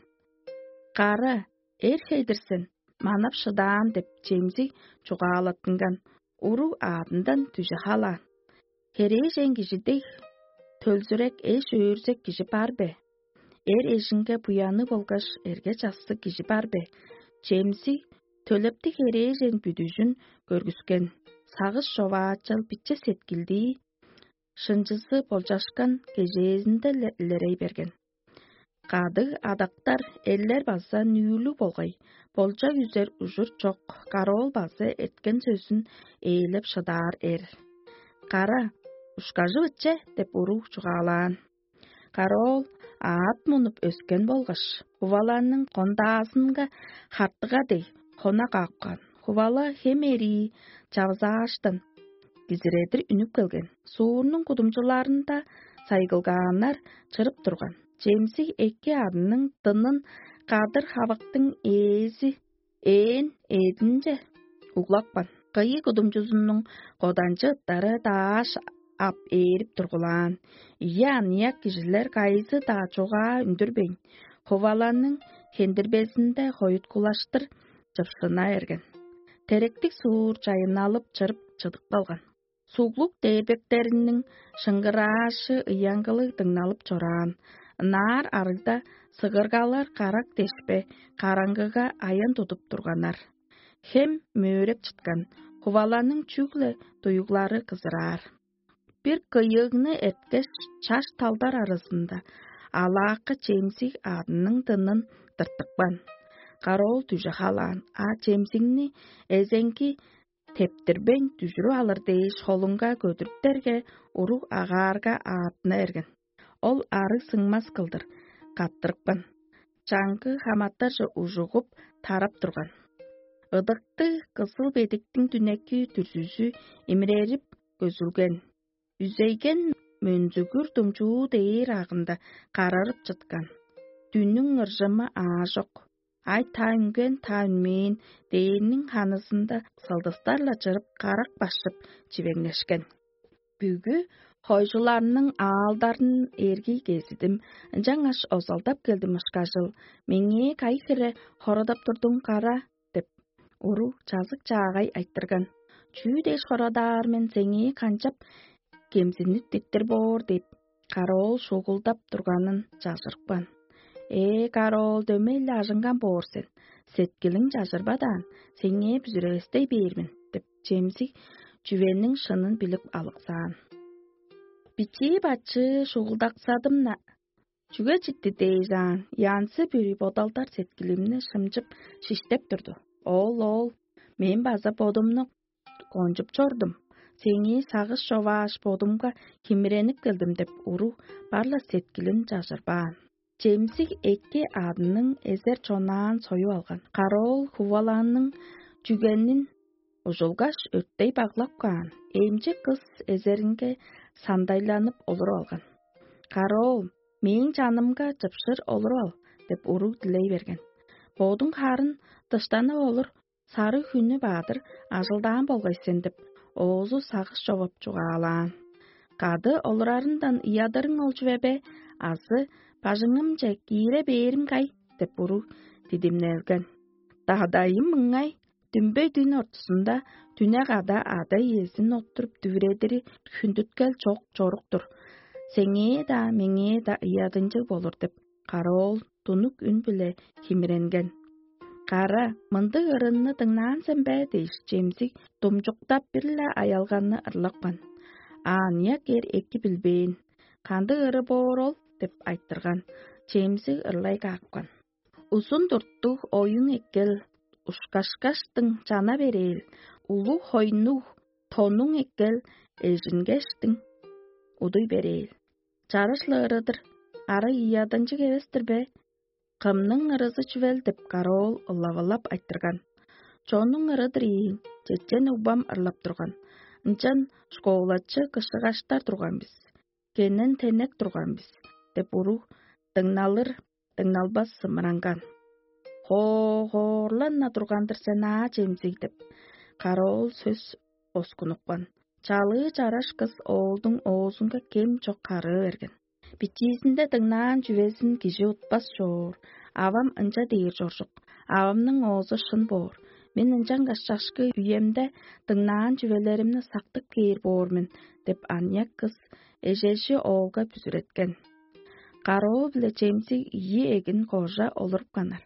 Қары, ер хейдірсін, манап шыдан деп Чемсік чуғалаттыңган. Уру адындан түжі халан. Хережен кежідей төлзірек еш өрсек кежі бар бе? Ер ешінге бұяны болғаш ерге жасы кежі бар бе? Чемсі төлепті хережен бүдүжін көргіскен. Сағыз шовачыл бітче сеткілді. Шынжысы болжашқан кежезінді лерей берген. Қады адақтар әллер база нүйілі болғай. Болжа үзер ұжыр жоқ. Қарол базы еткен сөзін ейліп шыдар ер. Қара, ұшқажы өтче деп ұру чуғалан. Қарол ат мұнып өскен болғаш. Хуваланың қондасынға хаттыға дей, қона қаққан. Хувала хемери чавза аштын. Гизіредір үніп келген. Суырның кудумчыларында сайгылғанар чырып тұрған. Чемсік эки адының тынын қадыр хавақтың езі ен едінже ұғлақпан. Қайы кудумчусының қоданчы ыттары тааш ап еріп тұрғылан. Ия-ния кижілер қайсы да чоға үндірбейн. Хуваланың хендірбесінде қойыт құлаштыр жыпшына ерген. Теректік суыр жайын алып чырып чыдық қалған. Суғлық дейбектерінің шыңғырашы ұяңғылы тыңналып чоран. Нар арыда сығырғалар қарақ тешпе, қараңғыға аян тұтып тұрғанар. Хем мөреп чыткан. Хуваланың чүглі тұйғлары қызырар. Bir kıyığını etkеш çaş talдар arasında alaqı Чемсік adının tının tırtıkban. Қарол түжі халан, а Чемсікні әзенкі тептербен түжіру алыр дейш холынға көдіріптерге ұру ағарға атына ерген. Ол ары сыңмас қылдыр, қаттырықпан. Чаңғы хаматтар ұжығып тарап тұрған. Ыдықты қысыл бедіктің түнекі түрсүзі еміреріп көзілген. Үзейген мөнзүгір тұмчуы дейір ағында қарарып жытқан. Дүннің ұржымы а жоқ. Ай тайынген тайынмен дейінің ханысында салдыстарла жырып қарақ башып жібеңлешкен. Бүгі қойжыларының аалдарын ерге кезідім. Жаңаш озалдап келдім ұшқажыл. Менге кайхірі хородап тұрдың қара деп ұру жазық жағай айттырған. Чүйдеш хородар мен сеңе қанчап кемсініп теттір бор деп, Қарол шоғылдап тұрғанын жазырықпан. Э, Қарол дөмейлі ажынған борсен, сеткілің жазырбадан, сеңе бүзірестей бермін, деп Чемсік жүвеннің шынын біліп алықсан. Бичи бачы шоғылдақсадым на. Жүге жітті дейзан, янсы бүрі бодалдар сеткілімні шымжып шиштеп тұрды. Ол, ол, мен база бодымны қонжып чордым. Сеңе сағыз шоваш бодымға кеміреніп келдім деп ұру барлы сеткілін жазырбан. Чемсік әкке адының әзер чонан сойу алған. Қарол хуваланның жүгеннің ұжылғаш өттей бағлапқан. Емче қыз әзерінге сандайланып олыр алған. Қарол, мен жанымға жыпшыр олыр ал, деп ұру ділей берген. Бодың қарын дыштаны олыр, сары хүні бадыр, ажылдан болғайсен деп, Оозу сағыз жауап чуғалан. Қады олырарындан иядырың ол жүвебе, азы бажыңым жа кире берім қай, деп ұру дедімнелген. Дағдайым мұңай, Дүнбөй дүйін ортысында дүне қада ада езін оттырып дүвредері хүндіткел чоқ жорықтыр. Сеңе да, меңе да иядынчы болыр деп, Қарол тунук үн біле химиренген. Қара, мынды ырынны тыңнан сен бә дейш, Джеймсик тумжуқтап бірлі аялғанны ырлақпан. Ания кер эки білбейін. Қанды ыры борол деп айттырған. Джеймсик ырлай қаққан. Усын дұртту ойын еккел, ушкашкаштың жана берел. Улу хойну тонун еккел, эжінгештің удуй берел. Жарышлы ырыдыр, ары иядынчы кевестір бе? Қымның ырызы чүвел деп Қарол ыллавалап айттырған. Чонун ырыдыр иін, жетчен убам ырлап тұрған. Нчан школачы кышығаштар тұрған біз. Кенен тенек тұрған біз. Деп уру тыңналыр, тыңналбас сымыранган. Хо-хорланна тұрғандыр сена Джеймсик деп. Қарол сөз оскунукпан. Чалы жараш кыз олдың оозунга кем чоқ қары берген. Битчисінде тыңнан жүвесін кижи утпас жор. Авам ынча дейір жоржық. Авамның оозы шын бор. Мен ынчан гашшашкы үйемде тыңнан жүвелеримні сақтық кейір бормын, деп Ания кыз эжеші оолга бүзіреткен. Қарол біле Джеймсик ие егін қожа олырып канар.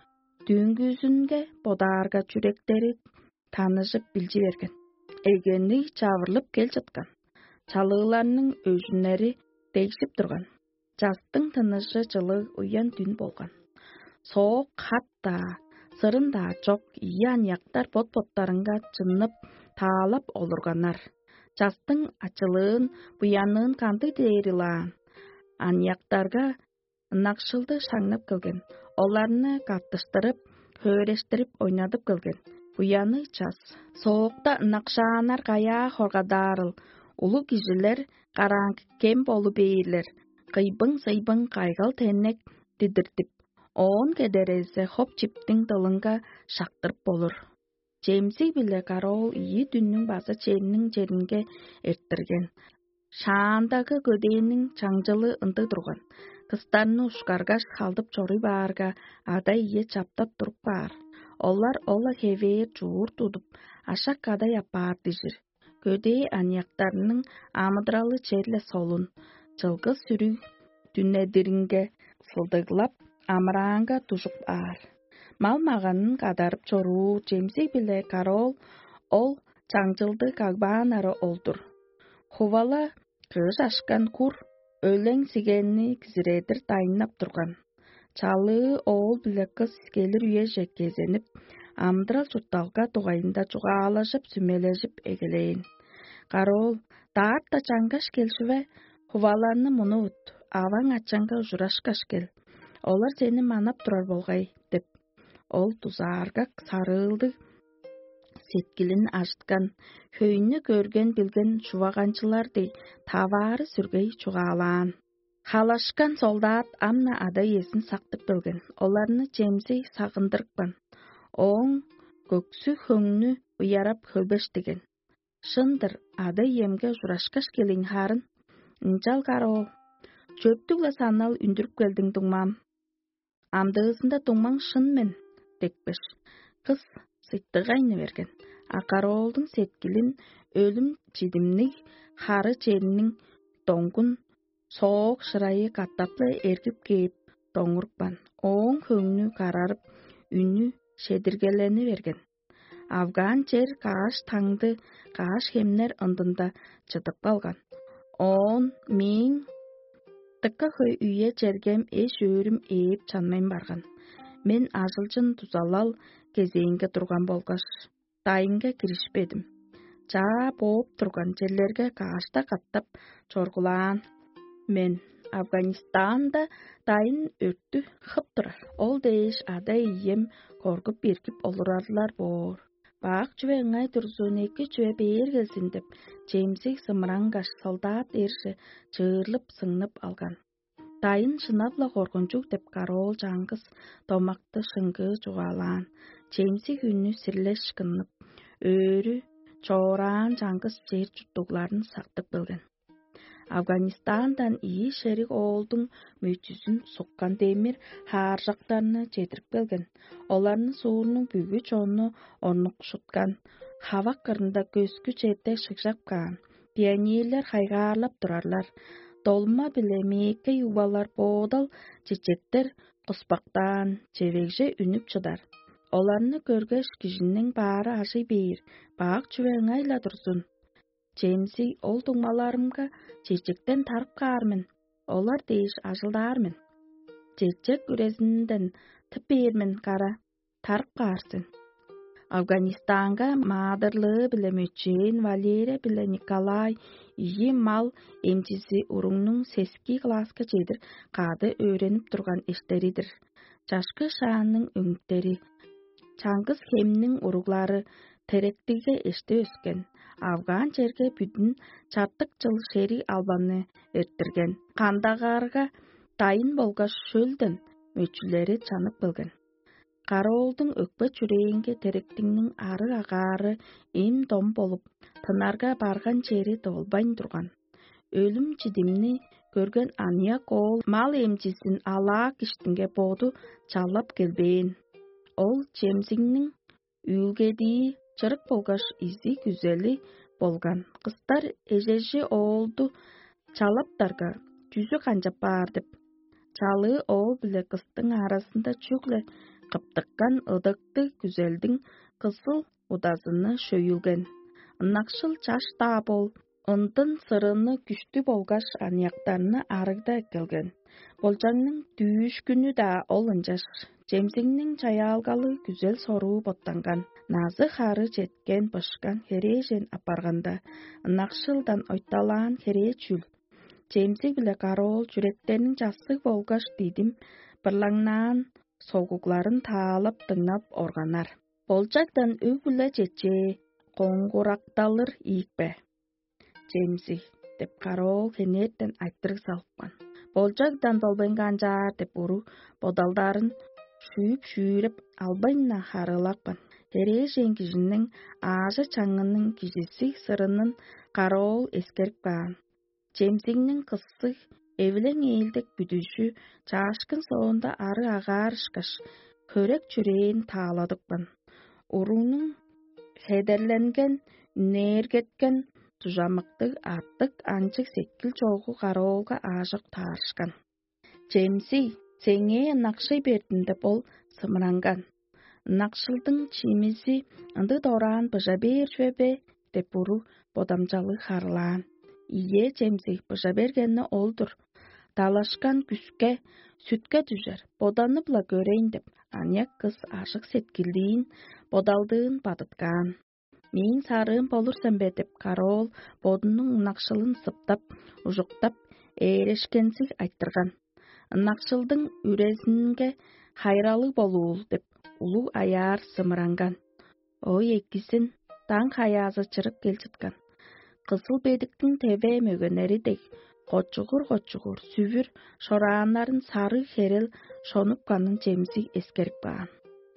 Дүнгүзінге бодарга жүректері танышып білжі берген. Егенні чавырлып кел жатқан. Чалығыларының өзінері дейшіп тұрған. Жастың тынышы жылы ұян дүн болған. Соқ қатта, сырында жоқ иян яқтар бот-боттарынға жынып таалап олырғанар. Жастың ачылығын, бұянығын қанды дейрілан. Анияқтарға нақшылды шаңнап кілген. Оларыны қаттыштырып, хөрештіріп ойнадып кілген. Бұяны час. Соқта нақшанар қая хорғадарыл. Улу кижілер қараңғы кем болу бейілер. Қайбың-сайбың қайғал тәнек дедірдіп. Он кедересі хоп чиптің дылыңға шақтырып болыр. Джеймсик біле Қарол ие дүннің басы ченнің жерінге ерттірген. Шаандағы көдейінің чаңжылы ынды тұрған. Кыстарны ушкаргаш қалдып чоры барға ада ие чаптап тұрып бар. Олар ола хевеер жуыр тудып, ашақ када япар дежір. Көдей анияқтарының амыдралы черле солын, жылғы сүрі дүнедірінге сылдығылап, амыранға тұжып ар. Мал мағанын қадарып чору Джеймсик біле Қарол ол чаңжылды қағбан ары олдыр. Хувала кыш ашқан күр өлең сигенні кізіредір дайынап тұрған. Чалы оол біле кыз келір үйе жеккезеніп, амдырал жұтталға туғайында жұға алашып сүмележіп егелейін. Қарол, даарта чаңгаш келшіве, хуваларны мұны ұт, аваң ачанға ұжырашқаш кел. Олар сені манап тұрар болғай, деп. Ол тузарға сарылды сеткілін ажытқан, хүйіні көрген білген шувағанчыларды тавары сүргей чуғалан. Халашқан солдат амна ада есін сақтып білген. Оларны Джеймсик сағындырықпан. Оң көксі хөңні ұярап хөлбештеген. Шындыр ада емге жұрашқаш келін харын. Нчал Қарол. Чөптіглі санал үндіріп келдің тұңмам. Амдығысында тұңмаң шын мен, декпеш. Қыз сыйттығайны берген. Ақаролдың сеткілін өлім жидімнің хары черінің тоңгын соқ шырайы қаттаплы әргіп кейіп тоңырықпан. Оң хөңні қарарып үні шедіргелені берген. Афган жер қағаш таңды қағаш хемнер ындында жыдып қалған. Он мен тыққа хөй үйе жергем еш өрім ейіп чанмайын барған. Мен ажылжын тузалал кезейінге тұрған болғаш. Дайынға кірішпедім. Жа боп тұрған жерлерге қағашта қаттап чорғылан. Мен Афганистанда дайын өртті қып тұрар. Ол дейш ада ием қоргып беркіп олырадылар бор. Бақ жүве ыңай тұрзуын екі жүве бейер келсін деп, Джеймсик сымырангаш солдат ерші жырлып сыңнып алған. Дайын шынапла қорғынчук деп Қарол жаңғыз томақты шыңғы жуғалан. Джеймсик үнні сірлеш кынып, өрі чоран жаңғыз жер жұттуғларын сақтық білген. Afganistan'dan iyi şerik oğuldun mütüsün sokkan demir har jaqtarına жетіріп келген. Оларны суырның бүгі чонны орнық шутқан. Hava qırında gözkü çette şıkşapkan. Pionirler haygarlap durarlar. Dolma bile mekke yuvalar bodal çiçekler qıspaqtan çevekje ünüp çıdar. Olarны көргөш кишинин баары ашый бейир, баак чүвең айла турсун. Джеймси ол туңмаларымга чечектен тарып каармын. Олар дейиш ажылдаармын. Чечек үресинден тып бермин кара, тарып каарсын. Афганистанга маадырлыы биле мөчөөн Валерия биле Николай ийи мал эмчиси уруңнун сески класска чейдир каады өөренип турган иштеридир. Жашкы шаанын өңүттери, Чаңгыз хемнин уруглары теректиге эште өскен. Афган жерге бүтүн чартык жыл шери албаны эрттирген. Кандагаарга дайын болгоч шөлдөн мөчүлери чанып келген. Кароолдун өкпө чүрейинге теректиңнин ары агары эм дом болуп, тынарга барган жери толбайн турган. Өлүм чидимни көргөн Аньяк ол мал эмчисин алаак иштинге боду чаллап келбейин. Ол Джеймсиңнин үйүлгедии чырык болгоч изи güzeli болган. Кыздар эжежи оолду чалаптарга жүзү канчап бар деп. Чалы оол биле кыздын арасында чүгле кыптыккан ыдыкты güzelдин кызыл удазыны шөйүлген. Ынакшыл чаш да бол, ындын сырыны күчтүү болгаш Аньяктарны арыгда келген. Болжаңнын түйүш күнү да ол ынжаш. Джеймсиңнин чаялгалы güzel соруу боттанган. Назы хары жеткен бышкан хережен апарганда, ынакшылдан ойталаан херечүл. Джеймси биле Карол жүректеринин жасык болгаш дидим бырлаңнаан согукларын таалап тыңнап органар. Болжакдан үгүлө чече коңгуракталыр ийикпе. Джеймси деп Карол кенеттен айттырык салыпкан. Болжакдан долбенган жаар деп уру бодалдарын шүйүп шүйреп албайна харылапкан. Хережен кишинин аажы чаңынын кишиси сырынын Карол эскерип калган. Джеймсиңнин кызсы эвилең эйлдек бүдүшү жаашкын соонда ары агаарышкаш көрөк чүрейин тааладыкпын. Уруунун хедерленген, нээргеткен тужамыкты аттык анчык секил чогу Каролга аажык таарышкан. Джеймси сеңе накшый бердим деп ол сымыранган. Накшылдың чимиси ынды дораан быжа бер жөбе деп уру бодамжалы харлаан. Ие Джеймси быжа бергенне олдур. Талашкан күскө сүткө түзөр. Боданы бла көрейин деп Аньяк кыз ашык сеткилдиин бодалдыын батыткан. Мен сарыым болурсам бе деп Карол бодунун ынакшылын сыптап, ужуктап, ээрешкенсиг айттырган. Ынакшылдың үресинге хайралы болуул деп улуу аяар сымыранган. Ой экисин таң хаязы чырып келчиткан. Кызыл бедиктин тебе мөгөнеридей кочугур-кочугур сүвүр шорааннарын сары херел шонупканын Джеймси эскерип калган.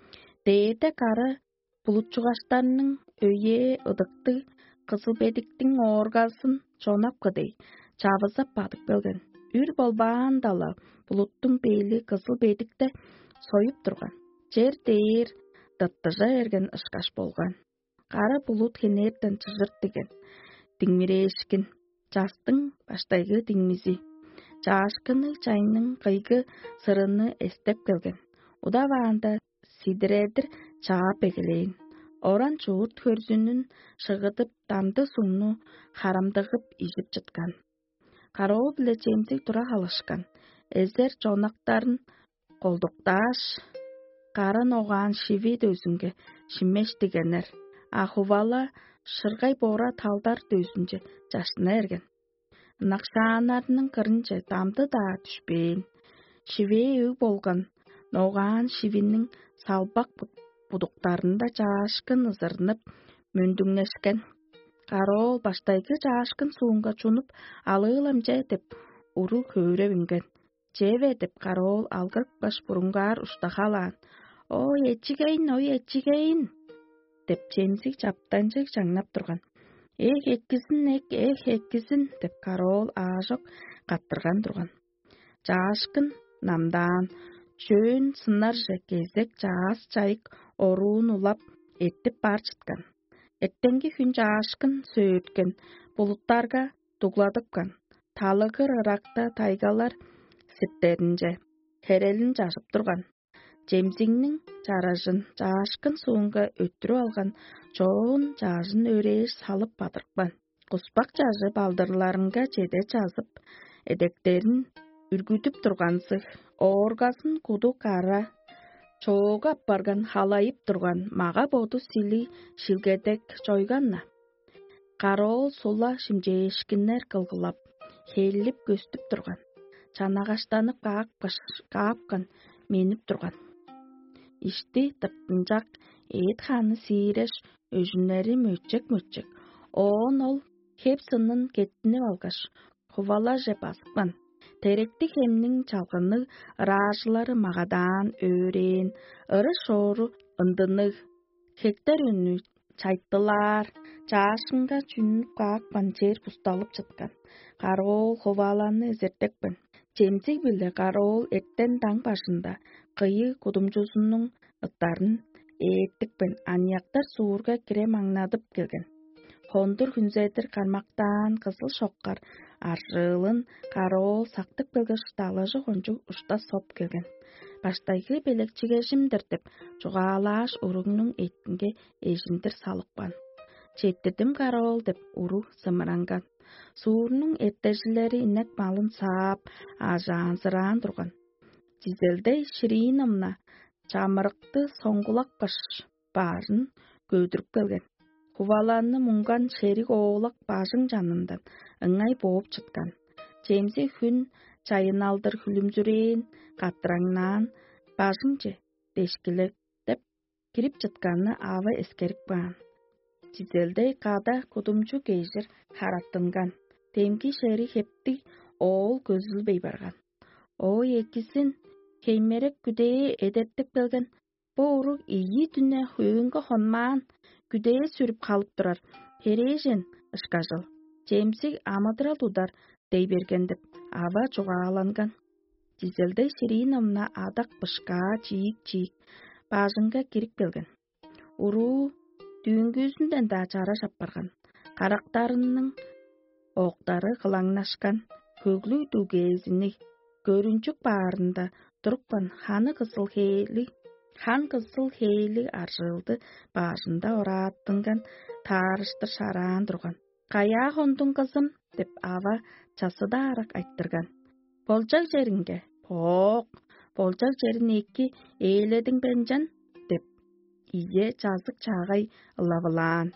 Дээте кары булутчугаштарынын өйе ыдыкты кызыл бедиктин ооргасын чонапкыдей чабызап батып келген. Үр болбаан дала булуттун бейли кызыл бедикте союп турган. Жер дээр дыттыжа эрген ышкаш болган. Кара булут кенеттен чыжырт деген. Диңмирешкин. Жастың баштайгы диңмизи. Жаашкыны чайнын кыйгы сырыны эстеп келген. Удаваанда сидиредир чаап эгелейин. Оран чуут көрзүнүн шыгытып тамды сумну харамдыгып изип жыткан. Карол биле Джеймси тура калышкан. Эзер жонактарын колдукташ, карын огаан шиви дөзүнгө шиммеш дегенер. Ахувала шыргай бора талдар дөзүнчө жашына эрген. Накшаанарынын кырынчы тамды да түшпейин. Шиве өг болгон. Ногаан шивинин салбак будуктарында жаашкын ызырынып мөндүңнешкен. Карол баштайгы жаашкын суунга чунуп алыылам же деп уру көөрө үнген. Жебе деп Карол алгырк баш бурунгар уштахалаан. Ой эчигейин, ой эчигейин деп Джеймси чаптанчык жаңнап турган. Эх эккисин эк, эх эккисин деп Карол аажок каттырган турган. Жаашкын намдаан жөөн сынар кезек жаас чайык оруун улап эттип бар чыткан. Эттенги хүн жаашкын сөөткөн булуттарга дугладыпкан. Талыгыр ыракта тайгалар септеринже херелин жашып турган. Жемзиңнин жаражын жаашкын суунга өттүрүп алган жоон жаажын өрээш салып батыркпан. Куспак жажы балдырларынга жеде жазып, эдектерин үргүтүп тургансых, ооргасын куду кара чоого аппарган халайып турган мага боду сили шилгедек жойганна. Карол сула шимжээшкиннер кылгылап, хейлип көстүп турган. Чанагачтанып каапкан менип турган. Ишти тыптынжак эт ханы сиреш өзүнери мөччек-мөччек. Оон ол хеп сынын кеттинип алгаш, хувала жеп асыкпан. Теректи хемнин чалгыны ыраажылары магадаан өөрен, ыры шоору ындынык, хектер үнү чайттылар, жаашынга чүнүп каакпан жер пусталып чыткан. Карол хуваланы эзертекпин. Жемзик биле Карол эттен таң башында кыйы кудумжусунун ыттарын ээттикпин. Анияктар суурга кире маңнадып келген. Хондур хүнзетир кармактаан кызыл шоккар аржылын Карол сактык белгеш талажы хонжу ушта соп келген. Баштайгы белекчигешимдир деп жугаалааш уруңнун этинге эжиндир салыкпан. Четтирдим Карол деп уру сымыранган. Суурнун эттежилери инек малын саап, ажаансыраан турган. Жизелдей Ширинамна чамырыкты соңгулак баш баарын көйдүрүп келген. Хуваланы муңган шерик оолак башың жанындан ыңай бооп чыткан. Жемси хүн чайыналдыр хүлүмжүрейин каттыраңнаан башың же дешкилек деп кирип чытканны аба эскерип баан. Жизелдей када кудумчу кейжир хараттынган. Темки шери хепти оол көзүлбей барган. Ой экисин кеймерек күдээ эдеттик белген. Бу урук ийи түнө хүйүнгө хонмаан күдээ сүрүп калып турар. Хережен ышкажыл. Жемсик амадыра тудар дей берген деп аба жугааланган. Жизелдей Ширинамна адак бышка чийик-чийик бажыңга кирип келген. Уруу дүйүнгүсүндөн да жара шаппарган. Карактарынын октары кылаңнашкан. Көглүй дугезини көрүнчүк баарында турупкан ханы кызыл хейли, хан кызыл хейли аржылды башында орааттынган таарыштыр шараан турган. Кая хондун кызым деп аба часыдаарак айттырган. Болжак жеринге. Поок, болжак жерин эки ээледиң бенжан деп ие жазык чаагай ылабылаан.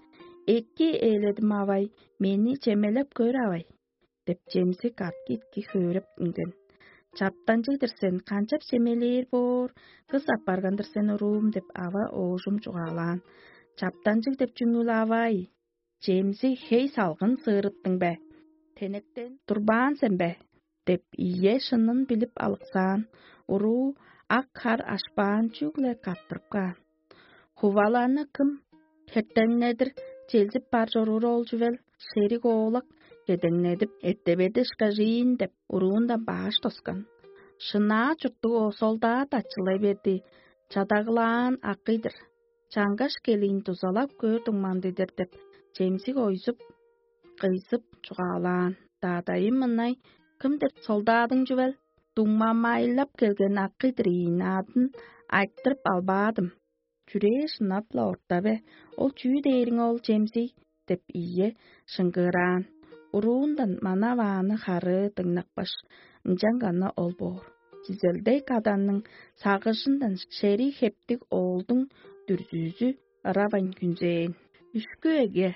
Эки ээледим абай, мени жемелеп көр абай деп Жемсик акки-итки хөөреп үнген. Чаптан жейдирсен канчап семелер бор, кыз аппаргандырсен урум деп аба оожум жугаалаан. Чаптан жиг деп жүңүл абай. Жемсик хей салгын сыырыттың бе, тенектен турбаан сен бе деп ие шынын билип алыксаан. Уруу ак хар ашпаан чүгле каттырыпкан. Хуваланы кым хеттеңнедир челзип бар жорур ол жүвел, шерик оолак жедеңнедип эттебеди шкажиин деп уруунда бааш тоскан. Шынаа чурттугу солдат ачылай берди, чадагылаан акыйдыр. Чаңгаш келин тузалап көр туңмандыдыр деп Жемсик ойсуп, кыйсып жугаалаан. Даадайым мынай, кимдир солдатың жүвел, туңмамайлап келген акыйдыр инаатын айттырып албадым. Чүрээ шынапла ортабе, ол чүү дейриң ол Жемсик деп ие шыңгыраан. Уруундан манавааны хары тыңнакпаш, ынжанганы ол боор. Жизелдей каданның сагышындан шери хептик оолдың дүрзүүзү ырабайн күнзейин. Үшкү эге.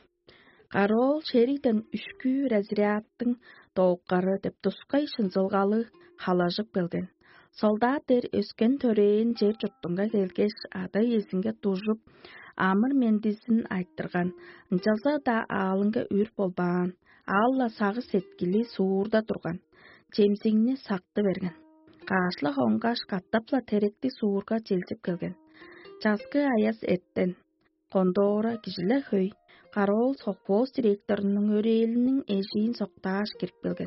Карол шериден үшкү разрядтың тооккары деп тускай шынзылгалы халажып келген. Солдат эр өскен төрейин жер жұрттыңға келгеш ада есінге тужып, амыр мендисин айттырған. Ынчалса да аалынға үр болбаан. Алла сағы сеткили суурда турган. Жемсигни сақты берген. Каашла хоңгаш каттапла теректи суурга желжип келген. Жазгы аяз эттен. Кондоора кижиле хөй. Кароол совхоз директорунун өрээлинин эшигин соктааш кирип келген.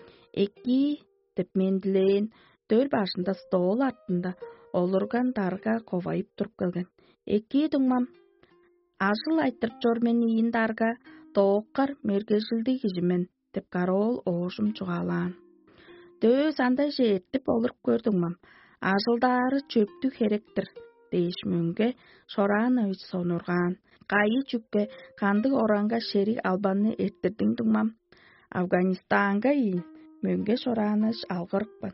Эки деп мендилейин төл башында стол артында олурган дарга ковайып туруп келген. Эки дуңмам. Ажыл айтырып жор мен ийин дарга тооккар мергежилди кижимен деп Кароол оошум чугаалаан. Дөз андай жээттип олуруп көрдүңмам. Ажылдаары чөптү херектир дейиш мөңге Шоранович сонургаан. Кайы чүкке кандык оранга шерик албаны эрттирдиң дуңмам. Афганистанга ийин мөңге Шоранович алгырыкпын.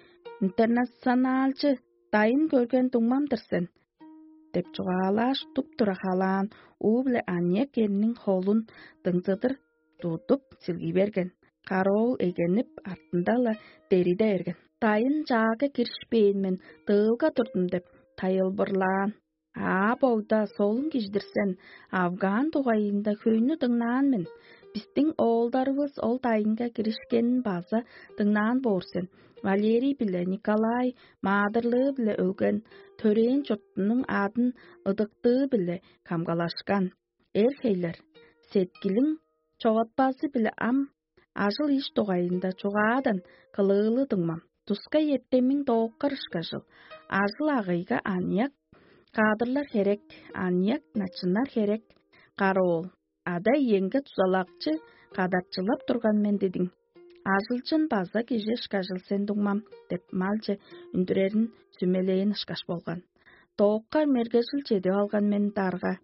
Интернационалчы дайын көрген дуңмамдыр сен деп чугаалааш туп-тура халаан уу биле Анья кеннин холун дыңдыдыр тутуп силги берген. Кароол эгенип артындала дериде эрген. Дайын жаага киришпейин мен тыылга турдум деп тайылбырлаан. Аа бойда солун киждирсен Афган тугайында хүйнү дыңнаан мен. Биздин оолдарыбыз ол дайынга киришкенин база дыңнаан боорсен. Валерий биле Николай маадырлыы биле өлген. Төрээн чоттунун адын ыдыктыы биле камгалашкан. Эрхейлер, сеткилиң чоготпасы биле ам ажыл иш тугайында чугаадан кылыылы дыңмам. Туска еттемиң тооккар ышкажыл. Ажыл агыйга Аньяк кадрлар херек, Аньяк начынар херек. Кароол, ада иенге тузалакчы кадарчылап турган мен дедиң. Ажылчын база киже ышкажыл сен дуңмам деп малчы үндүрерин сүмелейин ышкаш болган. Тооккар мергежил чедип алган мен дарга.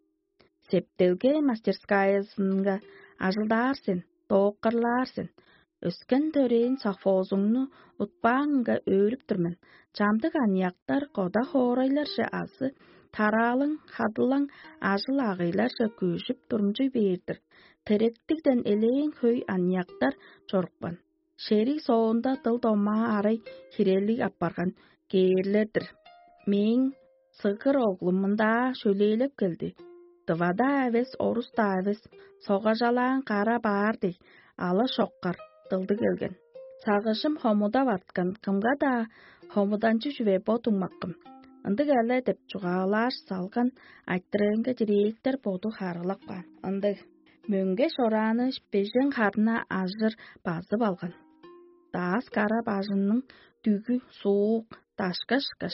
Септелге мастерскаясынга ажылдаар сен, тооккарлаар сен. Өскен төрээн совхозуңну утпааңга өөрүп турмун. Чамдык Аньяктар кода хоорайларша асы, тараалың, хадылаң, ажыл агыйларша күүшүп турмжуй бээрдир. Теректигден элеен хөй Аньяктар чорукпан. Шерик соонда тыл домаа арай хирелик аппарган кээрлердир. Мен сыгыр оглумунда шөлейлеп келди. Тывада эвес, оруста эвес, сога жалаан кара баарди, ала шоккар тылды келген. Сагышым хомуда баткан, кымга да хомуданчы жүве ботуңмаккым. Ындык эле деп чугаалааш салган айттырыынга директор боду харылакпан. Ындык мөңге Шоранович бежен харына ажыр базып алган. Таас кара бажынның түгү суук, ташкаш-каш.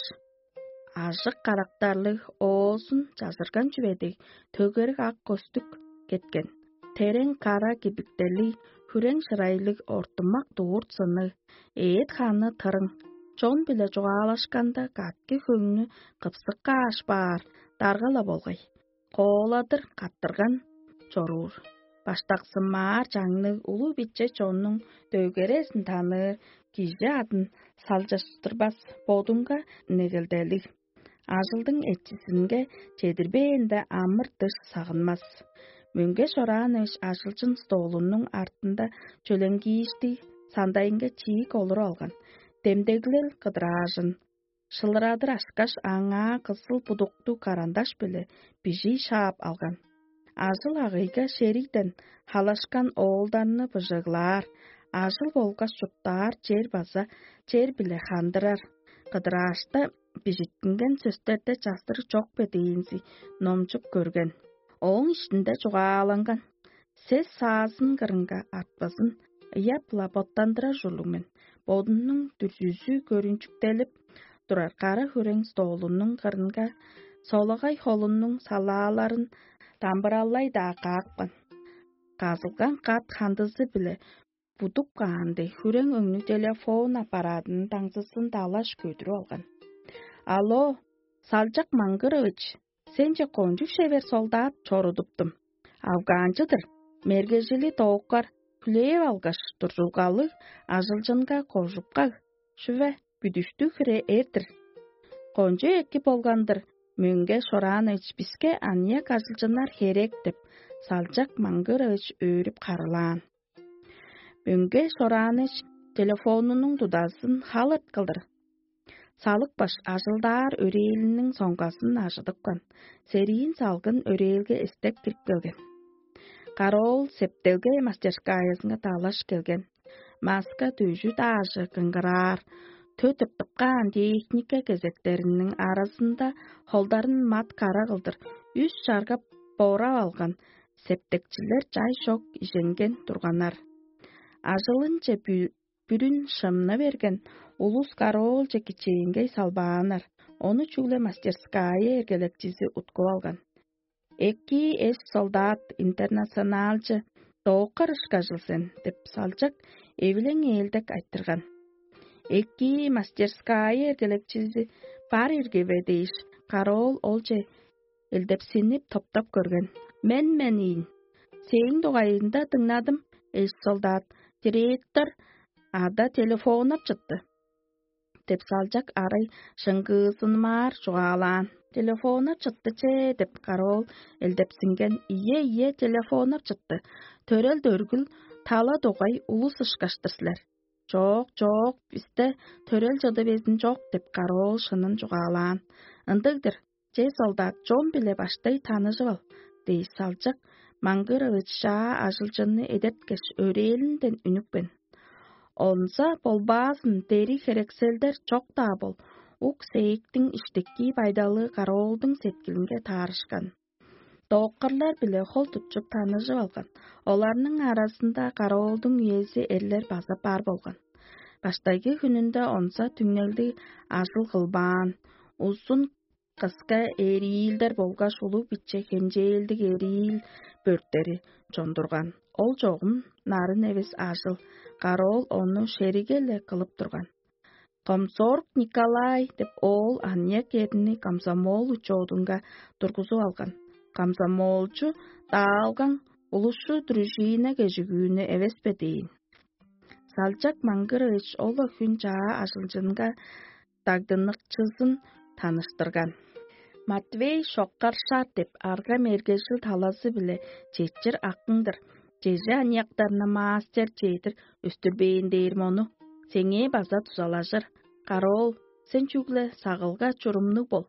Ажык карактарлык оозун жазырган жүбедик төгөрүк ак көстүк кеткен. Терең кара кибиктели, хүрең шырайлык ортумак дуурт сыны, эет ханы тырың. Чон биле жугаалашканда катки хөңнү кыпсыкка ашпаар, даргала болгай. Кооладыр каттырган чоруур. Баштаксымаар жаңны улуу битче чоннуң төгересин таныр, киже адын салжаштырбас бодунга негелделик. Ажылдың этчисинге чедирбээнде амыр тыш сагынмас. Мөңге Шоранович ажылчын столунун артында чөлөң кийишти сандайынга чийик олур алган. Демдегилер кыдыраажын. Шылырадыр ашкаш аңаа кызыл будуктуу карандаш биле бижи шаап алган. Ажыл агыйга шериктен халашкан оолдарны быжыглаар. Ажыл болгас чуттаар жер база жер биле хандырар. Кыдыраашта бижиттинген сөздөрдө жастыры жок бе дейинси номчуп көргөн. Оң иштинде чугааланган. Сез саазын кырынга артпасын ыяпла боттандыра жулумен. Бодунун дүрзүзү көрүнчүктелип турар кара хүрең столунун кырынга солагай холунун салааларын тамбыраллай да каакпан. Казылган кат хандызы биле будук каанды хүрең өңнү телефон аппаратынын таңсысын талаш көтүрүп алган. Алло, Салжак Мангырович, сен же конжук шебер солдат чорудуптум. Афганчыдыр, мергежили тооккар күлээп алгаш туржулгалы ажылжынга кожупка шүве бүдүштү хире эрдир. Конжу эки болгандыр, мөңге Шоранович бизге Аньяк ажылжынар херек деп Салжак Мангырович өөрүп карылаан. Мөңге Шоранович телефонунун дудасын халыт кылдыр. Салык баш ажылдаар өрээлинин соңгасын ажыдыккан. Серийин салгын өрээлге эстек кирип келген. Кароол септелге мастерскаясынга талаш келген. Маска түжү таажы кыңгыраар. Төтүп тыккан техника кезектеринин арасында холдарын мат кара кылдыр. Үч жарга борап алган. Септекчилер жай шок ишенген турганар. Ажылынче бүрүн шымны берген улус корол же кичээнгей салбаанар. Onu чугле мастерская эргелекчиси уткуп алган. Эки эс солдат интернационалчы тооккар ышкажылсен деп салжак эвилең элдек айттырган. Эки мастерская эргелекчиси бар иргебе дейиш. Корол олже элдепсинип топтоп көргөн. Мен мен ин. Сең дугайында тыңнадым. Эс солдат. Директор ада телефонап чыкты. Деп салжак арай шыңгыысынмаар жугаалаан. Телефонап чыкты че деп корол элдепсинген. Ие ие телефонап чыкты. Төрөл дөргүл тала дугай улус ышкаштырсылар. Жок жок бизде төрөл жады безин жок деп корол шынын жугаалаан. Ындыгдыр же солдат жон биле баштай таныжыбал. Дей салжак Мангыровича ажылжыны эдеткеш өрелинден үнүкпен. Онса болбаасын дери херекселдер чок да бол. Ук сейиктин иштекки пайдалы королдун сеткилинге таарышкан. Тооккарлар биле кол тутчуп таныжып алган. Оларнын арасында королдун үйеси эрлер база бар болгон. Баштайгы күнүндө онса түңнелди ажыл кылбаан. Узун кыска эриилдер болгаш улуу биче хемжээлдик эриил бөрттери жондурган. Ол жогун нарын эвес ажыл. Корол ону шериге эле кылып турган. Комсорг Николай деп ол аньяк эрини комсомол учетунга тургузуп алган. Комсомолчу даалган улушу дружина кежигүүнү эвеспе дейин. Салжак Мангырович ол күн жаа ажылжынга дагдыныкчысын таныштырган. Матвей Шоккаршар деп арга мергежил таласы биле жетчир акыңдыр. Жеже аньяктарына мастер жетир өстүрбейин дейир мону. Сеңе база тузалажыр. Корол, сен чугле сагылга чурумну бол.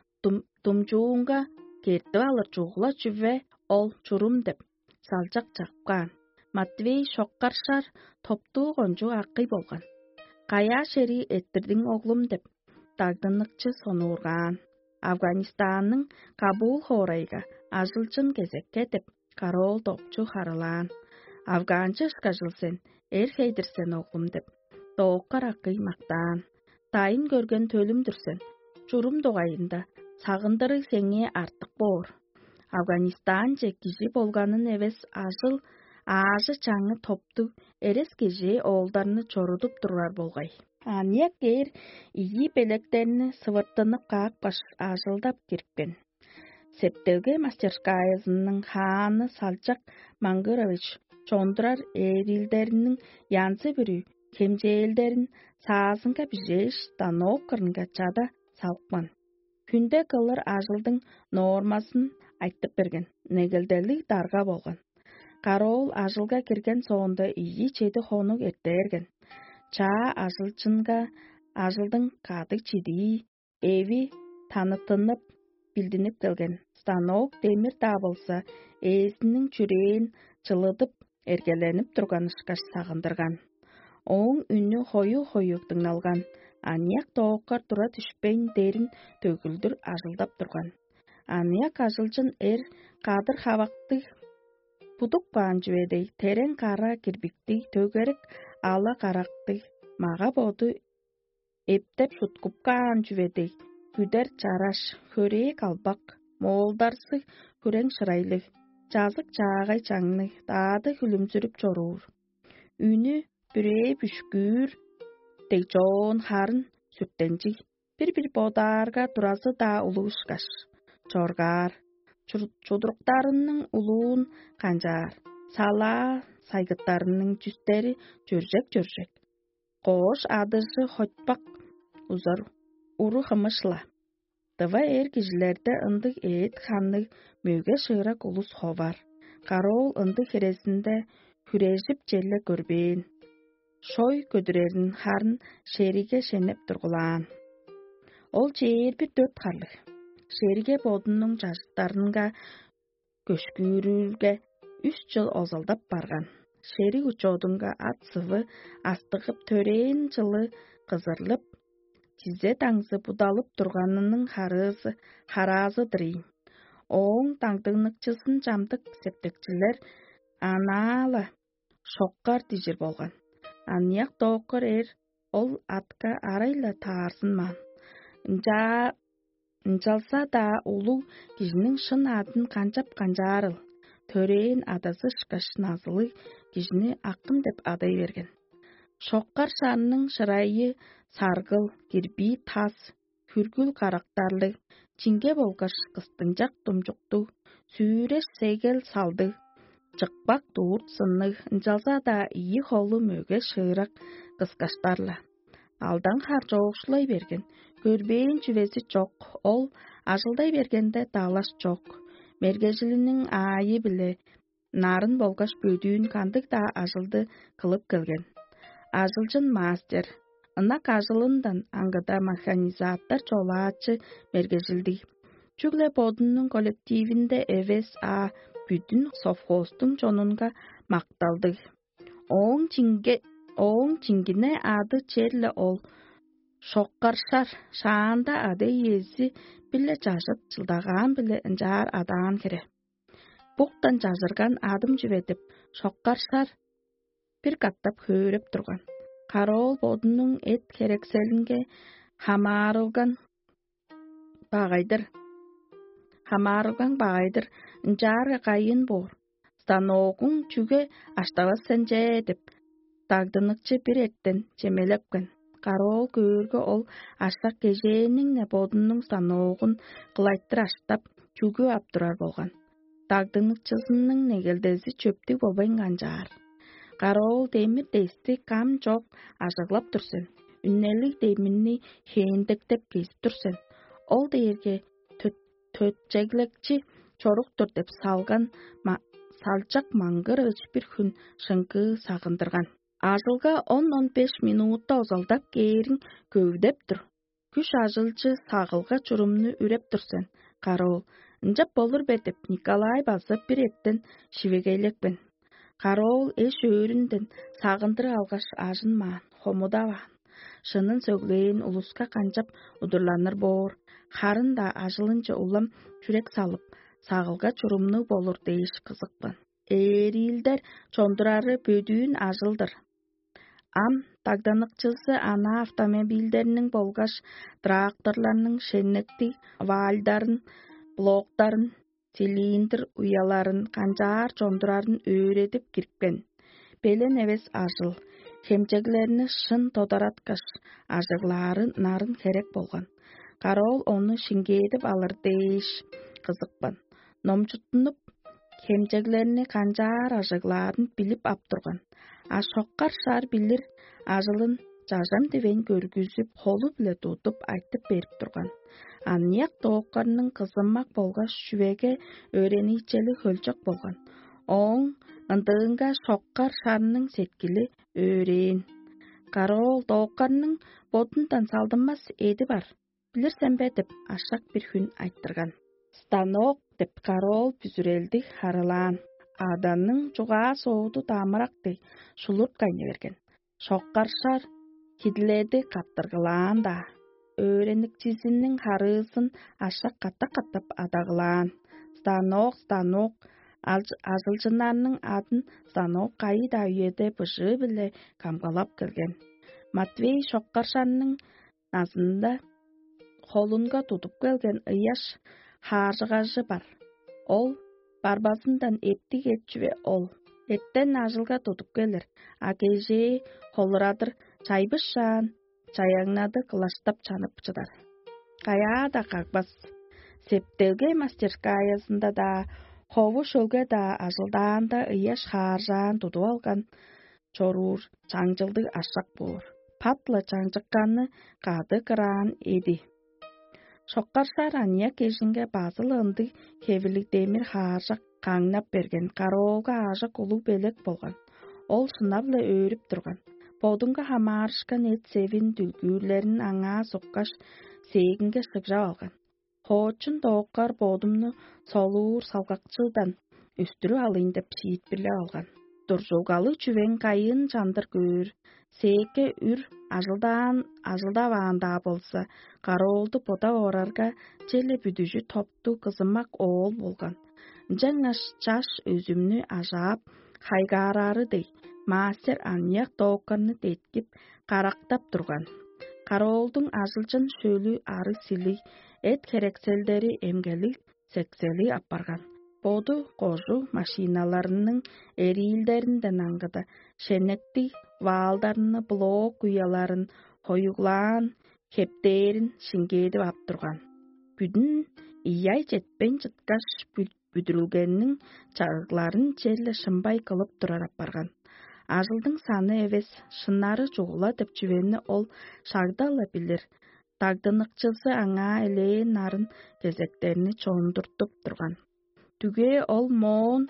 Тумжуунга кетип алыр чугула чүве ол чурум деп. Салжак жаккан. Матвей Шоккаршар топтуу конжу акый болгон. Кая шери эттирдиң оглум деп. Дагдыныкчы сонуурган. Афганистанның Кабул хорайга ажылчын кезекке деп корол топчу харылаан. Афганчы ышкажылсен, эр хейдирсен оглум деп. Тооккар акый мактаан. Тайын көргөн төлүмдүрсен, чурум дугайында сагындыры сеңе артык боор. Афганистан же киши болганын эвес ажыл ажы чаңы топту эрес киши оолдарны чорудуп турар болгай. Аньяк эр ийи белектерини сывыртынып каакпаш ажылдап кирипкен. Септелге мастерскаясынын хааны Салжак Мангырович чондурар эрилдеринин янсы бирүү кемжээлдерин саасынга бижеш станок кырынга чада салкман. Күндө кылыр ажылдын нормасын айтып берген. Негелделик дарга болгон. Корол ажылга кирген соонда ийи чеди хонук эртерген. Чаа ажылчынга ажылдын кадык чидии эви танытынып билдинип келген. Станок темир да болса ээсинин чүрээн чылыдып эргеленип турган ышкаш сагындырган. Оң үнү хою-хою тыңналган. Аньяк тооккар тура түшпейн дерин төгүлдүр ажылдап турган. Аньяк ажылчын эр кадыр хабакты будук баан жүбедей терең кара кирбикти төгерек ала каракты мага боду эптеп шуткупкаан жүбедей күдер чараш хөрээ калбак моолдарсы күрең шырайлы жазык чаагай чаңны даады күлүмсүрүп чоруур. Үнү бүрээ бүшкүүр тек жоон харын сүттенжи бир-бир бодарга турасы да улуу ышкаш. Чоргар чудруктарынын улуун канжаар сала сайгыттарынын жүстери жөржек-жөржек. Кош адыжы хотпак узар уру хымышла. Тыва эр кижилерде ындык эет ханны мөге шыйрак улус ховар. Корол ындык хересинде хүрежип желе көрбейин. Шой көдүрерин харын шериге шенеп тургулаан. Ол жер бир төрт карлык. Шериге бодунун жашыттарынга көшкүүрүүргө үч жыл озалдап барган. Шерик учодунга ат сывы астыгып төрээн жылы кызырлып, тизе таңзы будалып турганынын харызы харазы дырый. Оң таңдыңныкчысын жамдык септекчилер анаала шоккар дижир болган. Анияк дооккор эр ол атка арайла таарсын маан. Нжа Нжалса да улуу кишинин шын атын канчап канжаарыл. Төрээн адасы шкаш назылы кишини акын деп адай берген. Шоккар шанның шырайы саргыл, кирби тас, хүргүл карактарлы, чинге болгаш кыстынжак тумжукту, сүүреш сегел салды, жыкпак туурт сынны, нжалса да ийи холу мөге шыырак кыскаштарла. Алдан хар жоокшулай берген, көрбейин чүвеси жок, ол ажылдай бергенде таалаш жок. Мергежилинин аайы биле нарын болгаш бөдүүн кандык да ажылды кылып келген. Ажылжын мастер. Ынак ажылындан аңгыда механизаттар чолаачы мергежилди. Чүгле бодунун коллективинде эвес а бүтүн совхоздун жонунга макталды. Оң чинге Оң чингине ады черле ол. Шоккаршар шаанда ады ези биле жашып жылдаган биле ынжаар адаан кере. Буктан жазырган адым жүбетип, шоккаршар бир каттап хөөрөп турган. Кароол бодунун эт керекселинге хамаарылган багайдыр. Хамаарылган багайдыр ынжаар кайын бор. Станогун чүге аштабас сенже деп тагдыныкчы бир эттен жемелепкен. Кароол көөргө ол аштак кежээнин не бодунун станогун кылайттыр аштап чүгө аптурар болган. Тагдыныкчысынын негелдеси чөптү болбойн канжаар. Кароол демир дести кам жок ажыглап турсун. Үннелик демирни хээндектеп кесип турсун. Ол дээрге төтчеглекчи чоруктур деп салган салчак маңгыр бир күн шыңкы сагындырган. Ажылга он-он беш минутта озалдап кээрин көвдеп тур. Күш ажылчы сагылга чурумну үреп турсун. Кароол ынжап болур бе деп Николай басып бир эттен шивегейлекпен. Кароол эш өөрүндөн сагындыр алгаш ажын маан, хомудабаан. Шынын сөглейин улуска канчап удурланыр боор. Харын да ажылынча улам чүрек салып, сагылга чурумну болур дейиш кызыкпын. Эрилдер чондурары бөдүүн ажылдыр. Ам тагданыкчысы ана автомобилдеринин болгаш тракторларынын шеннекти вальдарын, блоктарын, цилиндр уяларын, канжаар чондурарын өөредип киркен. Белен эвес ажыл. Хемжеглерини шын тодораткаш ажыглаарын нарын керек болгон. Кароол ону шингедип алыр дейиш кызыкпын. Номчутунуп хемжеглерини канжаар ажыглаарын билип аптурган. А шоккар шаар билир ажылын жажам дебен көргүзүп, холу биле тутуп айтып берип турган. Анияк дооккарынын кызымак болгаш шүвеге өренийчели хөлчөк болгон. Оң ындыгынга шоккар шаарынын сеткили өрээн. Кароол дооккарынын бодундан салдынмас эди бар. Билирсен бе деп ашак бир күн айттырган. Станок деп Кароол бүзүрелди харылаан. Аданның жугаа сооду таамыракты шулурт кайны берген. Шоккаршар кидледи каттыргылаан да. Өөреникчисинин харысын ашак ката-каттап адагылаан. Станок, станок, ажылчынарынын атын станок кайда үйеде быжы биле камгалап келген. Матвей Шоккаршанын назында холунга тутуп келген ыяш хажыгажы бар. Ол барбасындан эпти кетчүбе ол. Эттен ажылга тутуп келер. А кежээ холурадыр чайбышан, чаяңнады кылаштап чанып чыдар. Кая да какбас. Септелге мастерскаясында да, хову шөлге да ажылдаанда ыяш харжаан тутуп алган чорур чаңжылды ашак боор. Патла чаңжыкканы кады кыраан эди. Шоккаршар ания кешинге базыл ынды хевилик демир хааржак каңнап берген. Кароолга ажак улуу белек болгон. Ол сынабла өөрүп турган. Бодунга хамаарышкан эт севин дүлгүүрлерин аңаа суккаш сегинге сыгжап алган. Хоочун дооккар бодумну солуур салгакчылдан үстүрү алыйын деп сиит биле алган. дуржулгалы чүвен кайын жандыр көр. Сейке үр ажылдан ажылдабаанда болса, кароолду бода орарга челе бүдүжү топту кызымак оол болган. Жаңаш жаш өзүмнү ажаап хайгаарары дей, мастер аньяк тооккарны теткип карактап турган. Кароолдун ажылжын шөлү ары сили, эт керекселдери эмгели сексели апарган. Боду кожу машиналарынын эриилдеринден аңгыда шенекти ваалдарыны блок уяларын коюглаан кептерин шингедип ап турган. Бүдүн ийай жетпен жыткаш бүдүрүлгеннин чагыгларын челе шымбай кылып турар апарган. Ажылдың саны эвес шынары жугула деп жүвени ол шагдала билир. Тагдыныкчысы аңа эле нарын кезектерини чондуртуп турган. Түге ол моон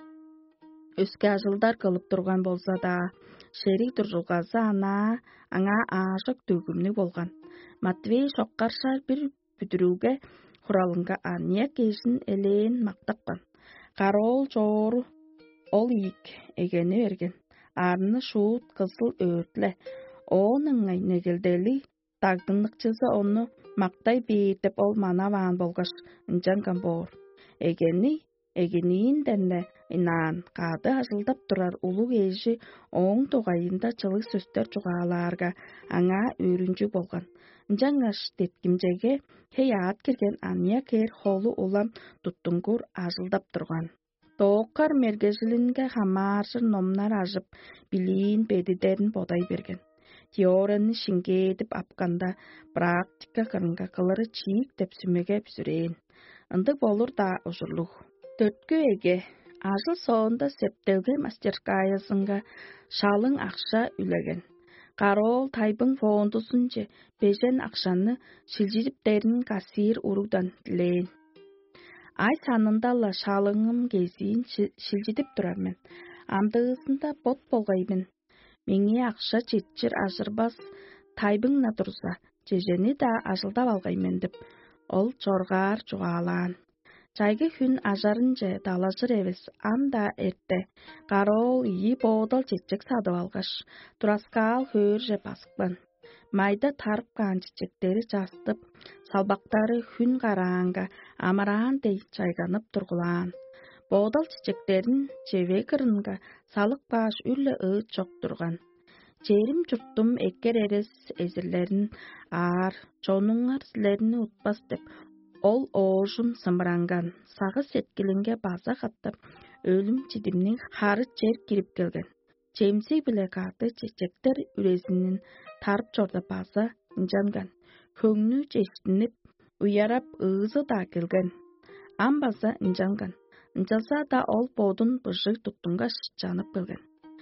өскө ажылдар кылып турган болса да, шерик дуржулгасы ана аңа аашык төгүмнү болган. Матвей шоккаршар бир бүдүрүүгө куралынга аньяк кешин элеен мактапкан. Кароол жоору ол ийик эгени берген. Арны шуут кызыл өтле. Ооныңай негелдели тагдыныкчысы onu мактай бейт деп ол манаваан болгаш ынжанган боор. Эгени эгениинденне инаан каады ажылдап турар улуу эжи оң тугайында чылык сөстөр жугаалаарга аңа үйрүнчү болган. Жаңаш теткимжеге хеяат кирген аньяк эр холу улам туттуңгур ажылдап турган. Тооккар мергежилинге хамааржыр номнар ажып билиин бедидерин бодай берген. Теорияны шингедип апканда практика кырынга кылыры чийик деп сүмеге бүзүрейин. Ындык болур да ужурлук. Төрткө эге ажыл соонда септелген мастерскаясынга шалың акча үлеген. Кароол тайбың фондусун же бежен акчаны шилжидиптерин кассир урудан тилейин. Ай санындала шалыңым кезиин шилжидип турармын. Андыгысында бот болгайбын. Меңе акча жетчир ажырбас тайбыңна турса, жежени да ажылдап алгаймын деп. Ол жоргаар жугаалаан. Жайгы күн ажарын же далажыр эвес, анда эрте. Кароол ийи боодол чечек садып алгаш, тураскаал хөөр же басыкпан. Майда тарпкан чечектери жастып, салбактары күн караанга амараан дей жайганып тургулаан. Боодол чечектерин жебе кырынга салык баш үлле ыыт жок турган. Жерим журттум эккер эрес эзирлерин аар, чонуңар силерини утпас деп, ол оожун сымыранган. Сагы сеткилинге база каттап, өлүм чидимнин хары жер кирип келген. Чемси биле каты чечектер үресинин тарып жорда база ынжанган. Көңнү жештинип, уярап ыызы да келген. Амбаза ынжанган. Ынжалса да ол бодун быжык туттунга жанып келген.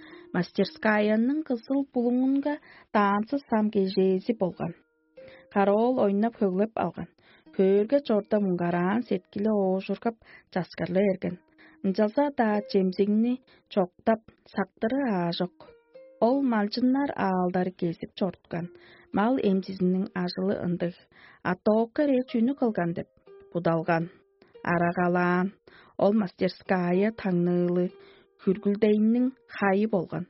Мастерскаянын кызыл булуңунга таансыз сам кежеси болган. Кароол ойнап хөглөп алган. Көөргө жорда муңгараан сеткиле оожургап жаскарлы эрген. Ынжалса да жемзиңни чоктап сактыры аа жок. Ол малжыннар аалдары кесип чорткан. Мал эмчисинин ажылы ындык. Атоокка речүүнү кылган деп будалган. Арагалаан. Ол мастерская таңнылы хүргүлдейнин хайы болган.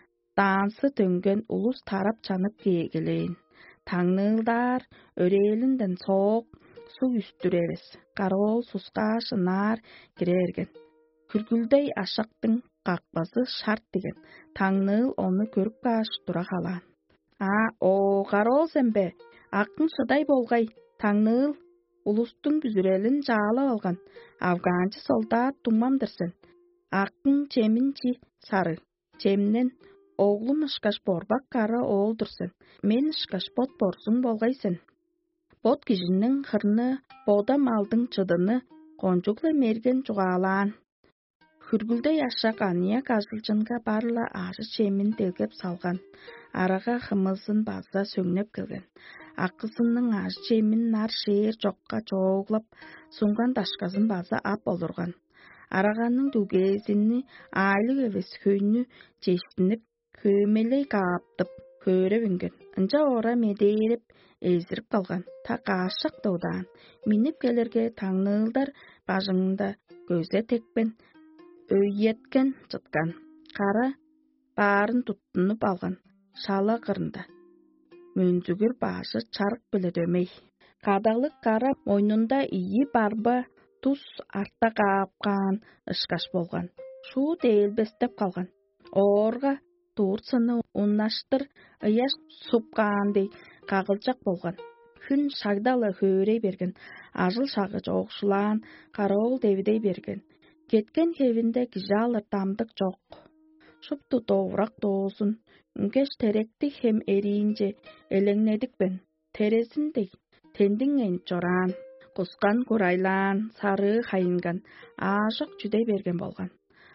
Таансы төнгөн улус тарап чанып кегелейин. Таңнылдар өрээлинден соок су үстүребес. Кароол суска шынаар кирерген. Хүргүлдей ашактын какпасы шарт деген. Таңныл оны көрүп каш тура калаан. А, о, кароол сенбе. Акын шыдай болгай. Таңныл улустун бүзүрелин жаалап алган. Афганчы солдат тумамдырсın. Акын чеминчи сары. Чемнен оглум ышкаш борбак кары оолдурсın. Мен ышкаш бот борсун болгайсın. Бот кижинин хырны, бода малдың чыдыны конжугла мерген жугаалаан. Хүргүлдей ашак аньяк ажылжынга барла ары чемин делгеп салган. Арага хымызын база сөңнеп келген. Акысынын аж чемин нар шээр жокка чооглап сунган дашказын база ап олурган. Араганын дүгезини айлы эвес хүйнү чештинип көмелей кааптып көөрө бүнген. Ынжа ора медерип эзирип калган. Така ашак даудаан. Минип келерге таңнылдар бажыңында көзө текпен өйеткен жыткан. Кара барын туттунуп алган шала кырында. Мөнзүгүр башы чарык беле дөмей. Кадалык кара мойнунда ийи барба туз артта каапкан ышкаш болгон. Шуу дээлбестеп калган. Оорга туурсыны уннаштыр ыяш супкаандай кагылчак болгон. Күн шагдала хөөрей берген. Ажыл шагы жоокшулаан кароол дебидей берген. Кеткен хебинде кижи алыр тамдык жок. Шупту доовурак доосун. Үңкеш теректи хем эриинже элеңнедикпен. Тересиндей тендиңен жораан. Кускан курайлаан сары хайынган. Аашык жүдей берген болгон.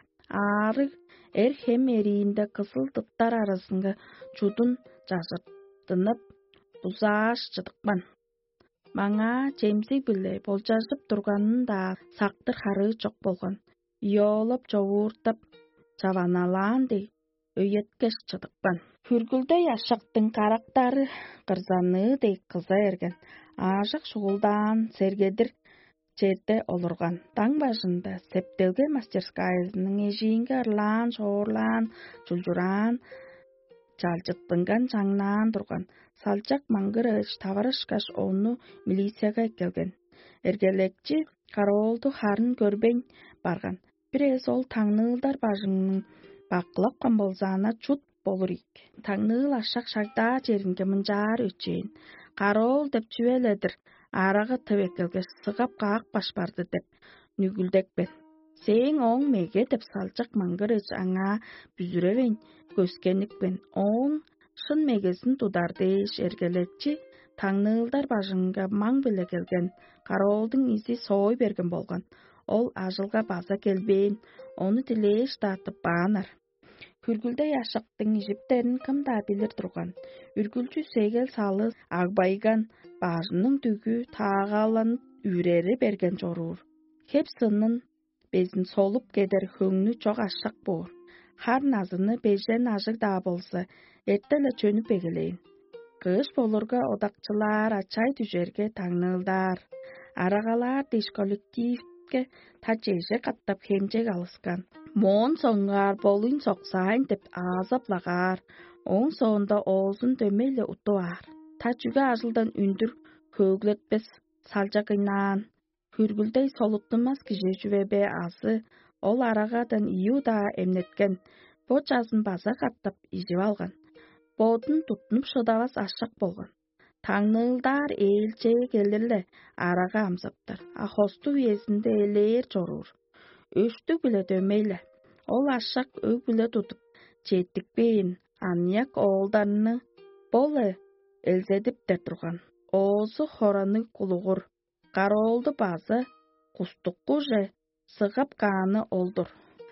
Ары эр хем эриинде кызыл тыптар арасынга чудун жашыртынып бузааш жыдыкпан. Маңа Джеймси биле болжашып турганын да сактыр хары жок болгон. Йоолоп жогууртап жабаналаандай өйеткеш жыдыкпан. Хүргүлдөй ашактын карактары кырзаныыдай кыза эрген. Аашык шугулдаан сергедир жерде олурган. Таң башында септелге мастерскайысынын эшигинге ырлаан, шоорлаан, жулжураан, жалжыттынган жаңнаан турган. Салчак маңгыр ыч табарышкаш ону милицияга келген. Эргелекчи кароолду харын көрбөйн барган. Бирез ол таңныылдар бажыңын бакылапкан болзаана чут болур ик. Таңныыл ашак шагда жеринге мынжаар өчөйүн. Кароол деп чүбеледир. Арага тебекелге сыгап каак башбарды деп нүгүлдекпен. Сең оң меге деп салчак маңгыр ыч аңа бүзүрөбөйн көскеникпен. Оң шын мегесин тудар дейиш эргелекчи таңныылдар бажыңга маң беле келген. Кароолдун изи сой берген болгон. Ол ажылга база келбейин, ону тилеш тартып баанар. Хүргүлдөй ашактын ижиптерин кым да билир турган. Үргүлчү сегел салы агбайган бажынын түгү таагаланып үрери берген жоруур. Хеп сынын безин солуп кедер хөңнү чок ашак боор. Хар назыны бежен ажык да болса, эртеле чөнүп эгелейин. Кыш болурга одакчылар, ачай түжерге таңныылдар, арагалар деш коллективке тажеже каттап хемжек алыскан. Моон соңгар болуин соксайын деп азаплагар, оң соонда оозун дөмейле утуар. Тачуга ажылдан үндүр хөглөтпес салжагыйнаан. Хүргүлдөй солуттумас киже жүбебе азы, ол арагадан ию да эмнеткен. Бо жазын база каттап изип алган. Бодун тутунуп шыдабас ашак болгон. Таңныылдар элже келирле арага амсаптар. Ахосту уезинде элээр жоруур. Өштүк биле дөмейле. Ол ашак өг биле тутуп жеттикпейин. Аньяк оолдарыны боле элзедиптер турган. Оозу хораны кулугур. Кароолду база кустукку же сыгап кааны олдур.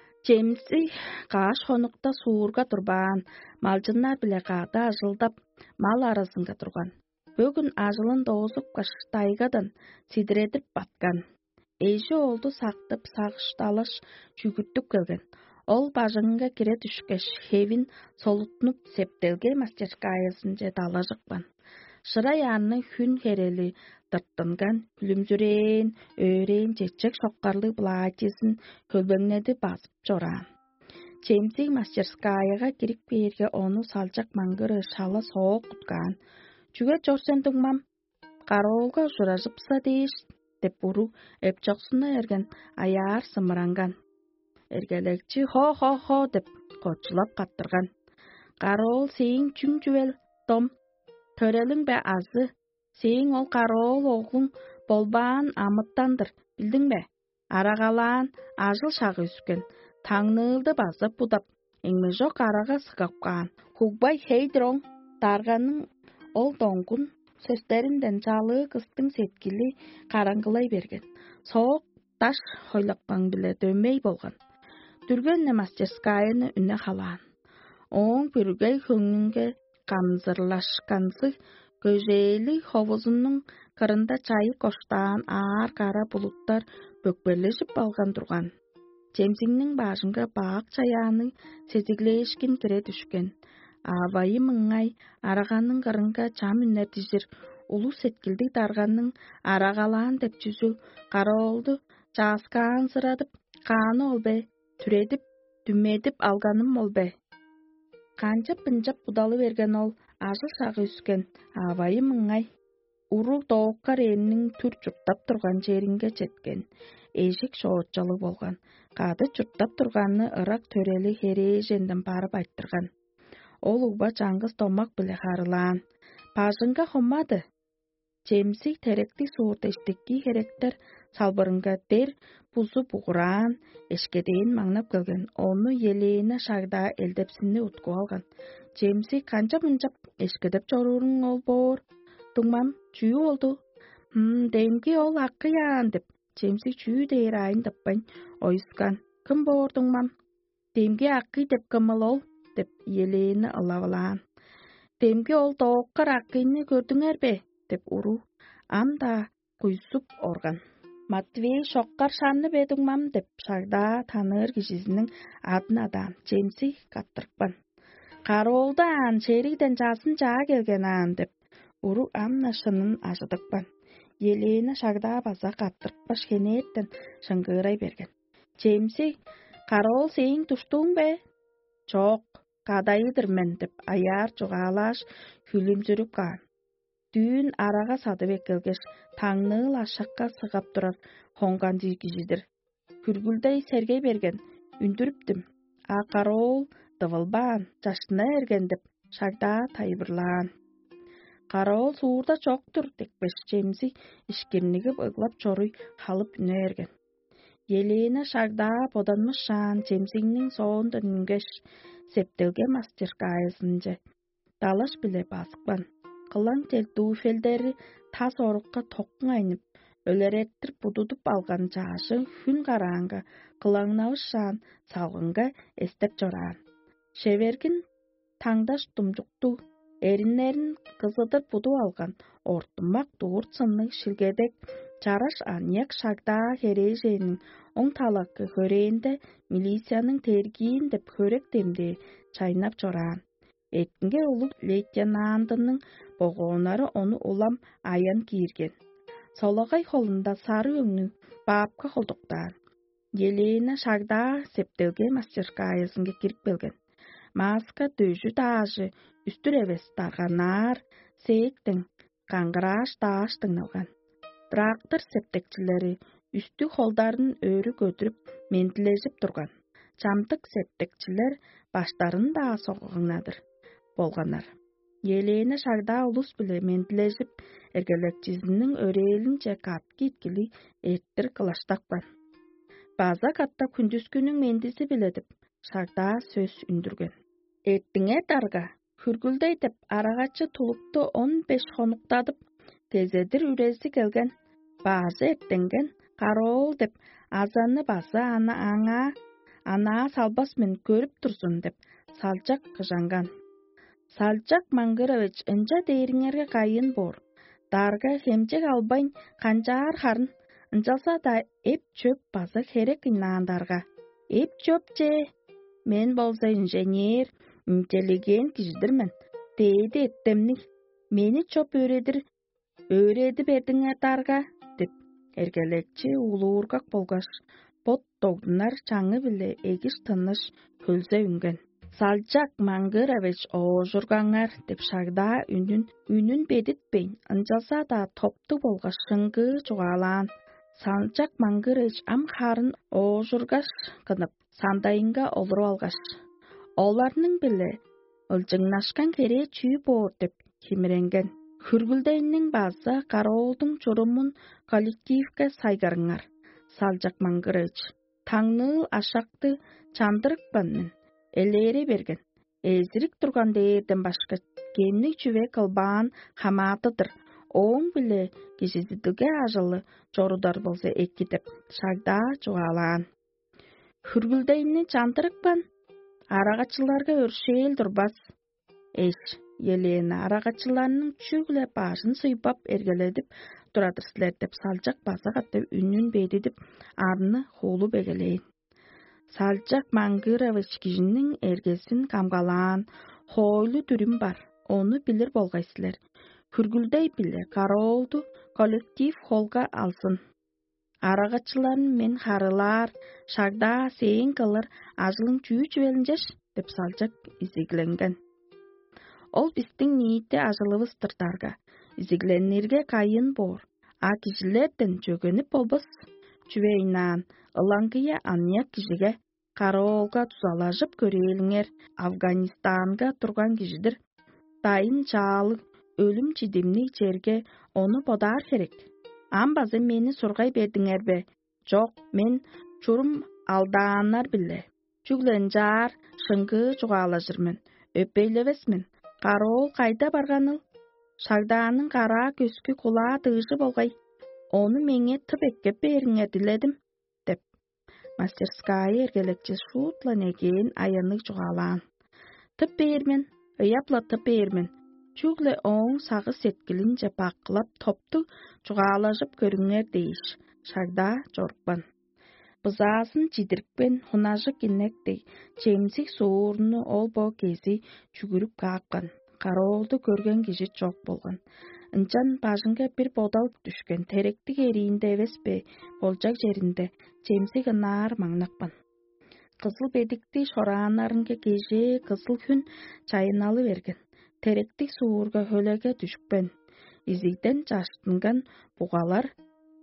Джеймси кааш хонукта суурга турбаан, малжыннар биле каада ажылдап мал арасынга турган. Бөгүн ажылын доозуп каштайгадан сидиредип баткан. Эйжи олду сактып сагышталаш жүгүртүп келген. Ол бажыңга кире түшкеш хевин солутунуп септелге мастерскайысын же дала жыкпан. Шыра янны хүн херели тырттынган, күлүмжүрейин, өйрейин жечек шоккарлы платьесин көлбөңнеди басып жораан. Джеймси мастерскайыга кирип берге ону салчак маңгыры шала соок куткан. Чүгө жорсен тугмам, кароолга журажыпса дейиш, деп буру эпчоксуна эрген аяар сымыранган. Эргелекчи хо-хо-хо деп кочулап каттырган. Кароол сең чүң жүбел том, төрелиң бе азы, сең ол кароол оглуң болбаан амыттандыр, билдиң бе? Арагалаан ажыл шагы үскен, таңныылды басып будап, эңмежок арага сыгапкан. Кугбай хейдроң тарганын ол доңгун сөздеринден жалы кыстың сеткили караңгылай берген. Соок таш хойлакпаң биле дөмей болгон. Дүргөнне мастерскайыны үнне халаан. Оң бүргей хөңнүнге камзырлашкансы көжейли ховузунун кырында чайы коштаан аар кара булуттар бөкпелешип алган турган. Джеймсиңнин башынга баак чаяаны сезиглешкин кире түшкен. Абайы мыңай араганын кырынга чам үннер тижир, улуу сеткилди тарганын арагалаан деп жүзүл кароолду жааскаан сырадып, кааны олбе, түредип, дүмедип алганым олбе. Канчап-пынчап будалы берген ол ажыл шағы үскен абайы мыңай. Урук тооккар эннин түр чурттап турган жеринге жеткен. Эшик шооччолу болгон. Кады чурттап турганны ырак төрели хереженден барып айттырган. Ол уба чаңгыз томак биле харылаан. Пажынга хоммады. Жемсик теректи суурда иштекки херектер салбырынга дер бузу бугураан эшкедейин маңнап келген. Ону елеена шагда элдепсинне утку алган. Жемсик канча-мынчап эшкедеп жорурун ол боор. Туңмам чүү олду. Хм, демги ол акыяан деп. Жемсик чүү дейір айын таппайн ойыскан. Кым боор туңмам? Демги акый деп кымыл ол деп елеена ылавалаан. Демги ол тооккар акыйны көрдүңөр бе? Деп уру. Амда куйсуп орган. Матвей шоққар шанны бе туңмам деп шагда таныр кишисинин атын адаан. Жемсик каттырпан. Кароолдаан шеригден жасын жаа келген аан деп. Уру амна шынын ажыдыкпан. Елена шагда база каттырпаш хенеттен шыңгырай берген. Жемсик, кароол сейин туштуң бе? Чоқ, кадайыдыр мен деп аяр жугаалаш күлүмжүрүп каан. Дүүн арага садыбек келгеш таңныл ашакка сыгап турар хонган кишидир. Күргүлдөй сергей берген. Үндүрүптүм. А кароол дывылбаан, жашына эрген деп шагда тайбырлаан. Кароол суурда чоктур декпеш Жемсик ишкирнигип ыглап чоруй халып үнө эрген. Елена шагда боданмышаан Жемсиктин соонда нүнгеш септелге мастеркаясынче далаш биле басыкпан. Кылаң тел дуфелдери тас орукка токкун айнып, өлереттир будудуп алган жаашын хүн караанга кылаңнабышаан салгынга эстеп жораан. Шебергин таңдаш тумжукту эриннерин кызыдыр буду алган ортумак дуурт сынның шилгедек жараш аньяк шагда хереженин оң талакы хөрейинде милициянын тергиин деп хөрек демде чайнап жораан. Эттинге улук лейтенантынын богоонары ону улам аян кийирген. Солагай холунда сары өңнү баапка холдуктаан. Елена шагда септелге мастеркаясынга кирип келген. Маска дөжү таажы үстүр эбес тарганаар сейиктин каңгырааш тааштың алган. Трактор септекчилери үстү холдарын өрү көтүрүп ментилежип турган. Чамтык септекчилер баштарын да согуңнадыр болганар. Елена шагда улус биле ментилежип эргелекчисинин өрээлинче капки иткили эттир кылаштакпан. База катта күндүскүнүн мендиси биле деп шагда сөз үндүргөн. Эттиңе тарга хүргүлдөй деп арагачы тулукту он беш хонуктадып кезедир үрези келген. Базы эттенген кароол деп азаны баса ана аңа ана салбас мен көрүп турсун деп Салчак кыжанган. Салчак Мангырович ынча дейриңерге кайын бор. Дарга хемжек албайн канжаар харын. Ынчалса да эп чөп база херек инаандарга. Эп чөп же. Мен болса инженер, интеллигент кишидирмен. Дейди эттемни. Мени чөп өредир. Өреди бердиңер дарга деп эргелекчи улуургак болгаш бот тогдунар чаңы биле эгиш тыныш көлзө үнген. Салчак Мангырович оожургаңар деп шагда үнүн үнүн бедитпейн. Ынчалса да топту болгаш шыңгы жугаалаан. Салчак Мангырович ам харын оожургаш кынып сандайынга олуруп алгаш. Оларнын биле ылжыңнашкан кере чүү боор деп кимиренген. Хүргүлдөйнүн база кароолдун чурумун коллективге сайгарыңар. Салчак Мангырович таңныл ашакты чандырыкпан мен. Элери берген. Эзирик турган дээрден башка кемник чүве кылбаан хамаатыдыр. Оң биле кишисидиге ажылы жорудар болса эки деп шагда жугаалаан. Хүргүлдөйнү чандырыкпан. Арагачыларга өршөөл турбас. Эш, Елена арагачыларнын чүгле башын сыйпап эргеледип турадыр силер деп Салчак базага деп үнүн бедидип арны хуулу бегелейин. Салчак Мангырович кишинин эргесин камгалаан хойлу түрүм бар. Ону билир болгайсызлер. Хүргүлдөй биле кароолду коллектив холга алсын. Арагачыларын мен харылар, шагда сейин кылыр ажылың чүү чүвелинжеш. деп салжак изигленген. Ол бистиң ниитте ажылыбыз тыртарга, изигленнерге кайын бор, а кишилерден жөгөнүп болбос. Чүвейнан, ылаңкыя аньяк кишиге кароолга тузалажып көрелиңер. Афганистанга турган кишидир. Дайын чаалы өлүм чидимни ичерге оны бодар керек. Амбазы мени сургай бердиңербе? Жок, мен чурум алдаанар биле. Чүглен жаар шыңгы жугаалажырмын. Өппейлебесмин. Кароол кайда барганыл? Шагдаанын кара көскү кулаа тыышы болгай. Оны меңе тып эккеп бериңер диледим, деп. Мастерская эргелекчи шутла неген аянык жугаалаан. Тып бермен, ыяпла тып бермен. Чүгле оң сагы сеткилинче баккылап топту жугаалажып көрүңер дейиш. Шагда жорукпан. Бызаасын чидирикпен хунажы киннектей чемсик суурну ол бо кези чүгүрүп каапкан. Кароолду көргөн киши жок болгон. Ынчан бажынга бир бодал түшкөн. Теректик эриинде эбеспи, болжак жеринде чемсик ынаар маңнакпан. Кызыл бедикти шораанарынга кеже кызыл күн чайыналы берген. Теректик суурга хөлөгө түшпөн. Изигден жаштынган бугалар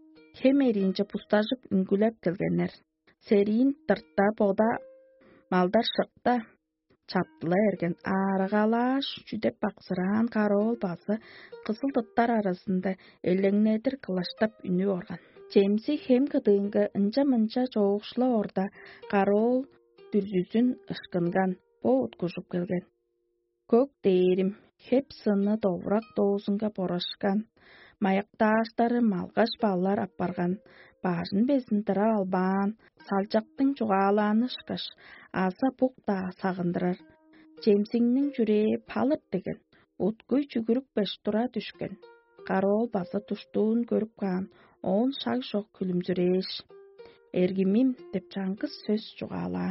хем эринче пустажып үңгүлөп келгенер. Сериин тыртта бода малдар шыкта чаптыла эрген. Арыгалаш жүдеп баксыраан кароол базы кызыл тыттар арасында элеңнедир кылаштап үнү орган. Чемси хем кыдыынга ынча-мынча жоокшула орда кароол дүрзүсүн ышкынган бо уткужуп келген. Көк дээрим хеп сыны доврак доосунга борашкан. Маяктааштары малгаш баллар аппарган. Бажын безин тыра албаан. Салжактың жугаалааны шкаш. Аса букта сагындырар. Чемсиңнин жүрээ палыр деген. Уткуй чүгүрүк беш тура түшкөн. Кароол баса туштуун көрүп каан. Он шаг жок күлүмжүреш. Эргимим деп чаңкыз сөз жугаалаан.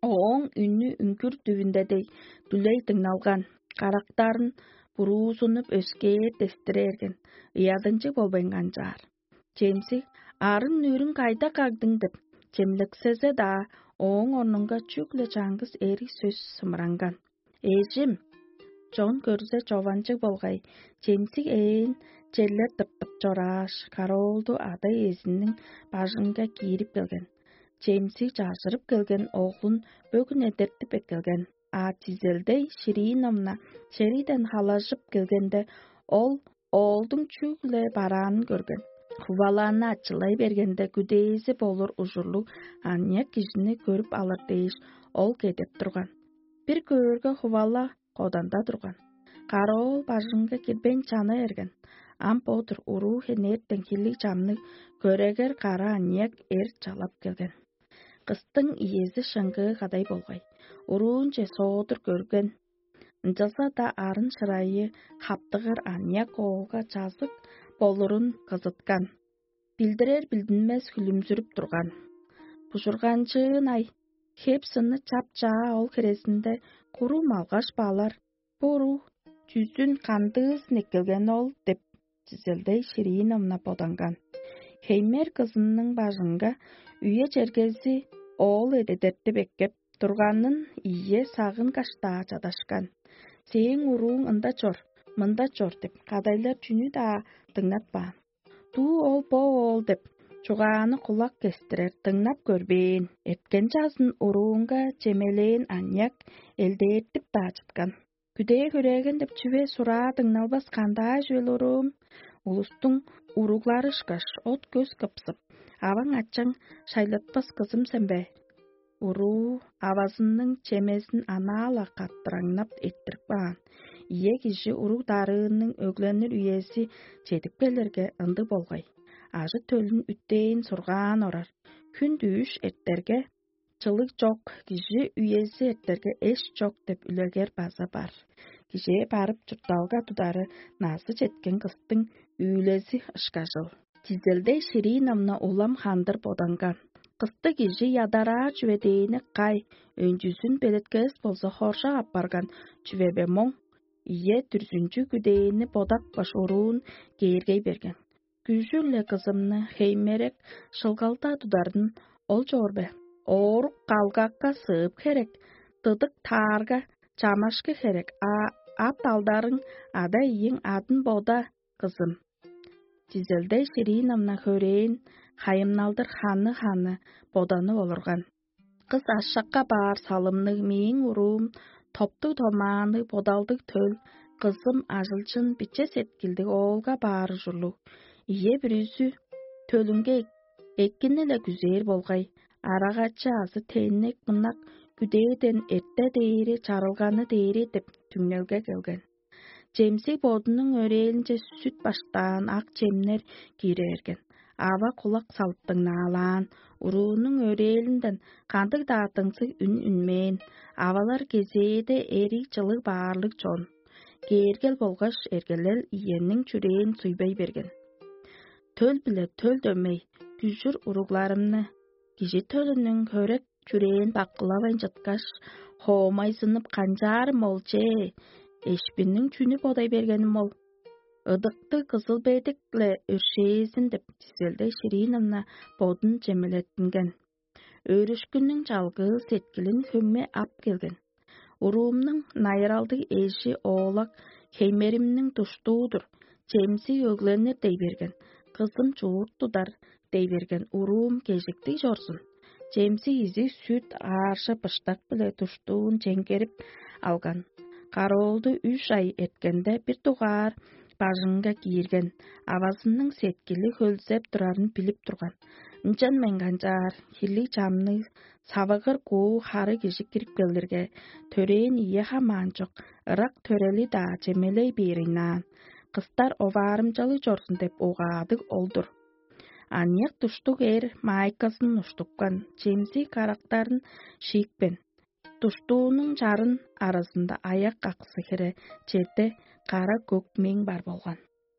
Оң үннү үңкүр түбүндедей дүлей тыңналган. Карактарын буруусунуп өскээ тестире эрген. Ыядынчы болбойнган жаар. Чемсик арын нүүрүн кайда кагдың деп чемлексезе да оң орнунга чүгле чаңгыз эри сөз сымыранган. Эжим, жон көрүсө жованчык болгай. Чемсик ээн жерлер тыртып жорааш. Кароолду адай эзинин бажынга кирип келген. Чемсик жашырып келген оглун бөгүн эдертип эккелген. А Тизелдей Шириновна шериден халажып келгенде ол оолдун чүгле бараанын көргөн. Хубалаана ачылай бергенде күдээзи болор ужурлук аньяк кишини көрүп алыр дейиш ол кетип турган. Бир көөргө хубала коданда турган. Кароол бажынга кирбен чаны эрген. Ампотур уруу хенеттен килик чамны көрөгөр кара аньяк эр чалап келген. Кыстың иези шыңгы кадай болгай. Уруунче соодур көргөн. Ынчалса да арын шырайы хаптыгыр аньяк оолга жазык болурун кызыткан. Билдирер билдинмес күлүмжүрүп турган. Бушурганчыын ай. Хеп сыны чап-чаа ол кересинде куру малгаш баалар. Буру жүзүн кандыыс неккелген ол деп Тизелдей Шириновна боданган. Хеймер кызынын бажынга үйе жергези оол эдерти беккеп турганын ийе сагын каштаа жадашкан. Сээң урууң ында чор, мында чор деп кадайлар жүнү да тыңнатпаан. Туу ол бо ол деп чугааны кулак кестирер тыңнап көрбөйүн. Эткен жазын уруунга чемелейин аньяк элдээттип да жаткан. Күдээ көрөгөн деп чүбе сураа тыңналбас кандай жөл уруум. Улустуң уруглары шкаш от көз кыпсып. Абаң ачаң шайлатпас кызым сенбе. Уруу авазынның чемесин анаала каттыраңнап эттирип баан. Ие киши уругдарыынын өглөнүр үйеси жетип келерге ынды болгай. Ажы төлүн үттейин сургаан орар. Күн дүүш эртерге чылык жок, киши үйеси эртерге эш жок деп үлөгер база бар. Киши барып журталга тудары насы жеткен кыстың үйлези ышкажыл. Тизелдей Шириновна улам хандыр боданган. Кысты киши ядара чүведейини кай, өнжүсүн белеткес болсо хорша аппарган чүвебе моң. Ие түрсүнчү күдейини бодак баш уруун кейиргей берген. Күжүлле кызымны хеймерек шылгалта тудардын ол жорбе. Орук калгакка сыып керек. тыдык таарга чамашкы керек. А ат алдарың ада иең адын бода, кызым. Тизелде Шириновна хөрейін хайымналдыр ханы ханы боданы олырған. Кыз ашшаққа бар салымны мейін урум, топту томаны бодалдык төл, кызым ажылчын биче сеткилдик оолга бары жулу. Ие бүрүзү төлүнгө эккинеле күзээр болгай. Арагачы азы тейнек мынак күдейден эрте дейри чарылганы дейри деп түңнөлгө келген. Жемси бодунун өрээлинче сүт баштаан ак жемнер кире берген. Аба кулак салыптың наалаан, уруунун өрээлинден кандык даатыңсы үн үнмейин. Абалар кезээде эри жылы баарлык жон. Кээргел болгош эргелел иеннин чүрээн суйбай берген. Төл биле төл дөмей, күжүр уругларымны. Кижи төлүнүн көрек чүрээн баккылабайн жаткаш, хоомай сынып канжаарым ол же. Эшпиннин чүнү бодай бергеним ол. Ыдыкты кызыл бедикле өршээсин деп Тизелде Шириновна бодун жемелеттинген. Өрүшкүнүн жалгыз сеткилин хөмме ап келген. Уруумнун найыралды эши оолак хеймеримнин туштуудур. Жемси өглөнөр дей берген. Кызым жуурттудар дей берген. Уруум кежикти жорсун. Жемси изи сүт ааршы быштак биле туштуун жеңгерип алган. Кароолду үч ай эткенде бир тугаар бажыңга киирген. Абасынын сеткили хөлсеп турарын билип турган. Нчан мен канжаар, хилли чамны сабыгыр куу хары киши кирип келдирге. Төрээн ие хамаан жок. Ырак төрели да жемелей беринан. Кыстар оваарымжалы жорсун деп угаадык олдур. Аньяк туштук эр майкасын уштуккан. Жемси карактарын шийикпен. Туштуунун жарын арасында аяк каксы хире жерде кара көк мең бар болгон.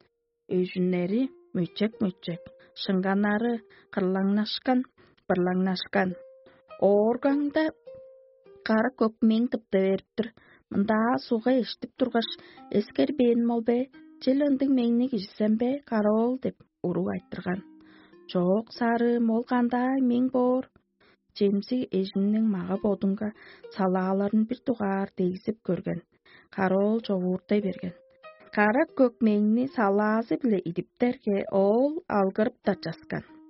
Өзүннери мүчөк-мүчөк, шыңганары кырлаңнашкан, бырлаңнашкан. Ооргаңда кара көк мең тыпты бериптир. Мында суга эштип тургаш, эскербейин молбе, желөндүн меңни кижисем бе, кароол деп уруу айттырган. Жок сары мол кандай мең боор. Жемси эжинин мага бодунга салааларын бир тугаар дегизип көргөн. Кароол жогууртай берген. Кара көк меңни салаасы биле идиптерге ол алгырып да жаскан.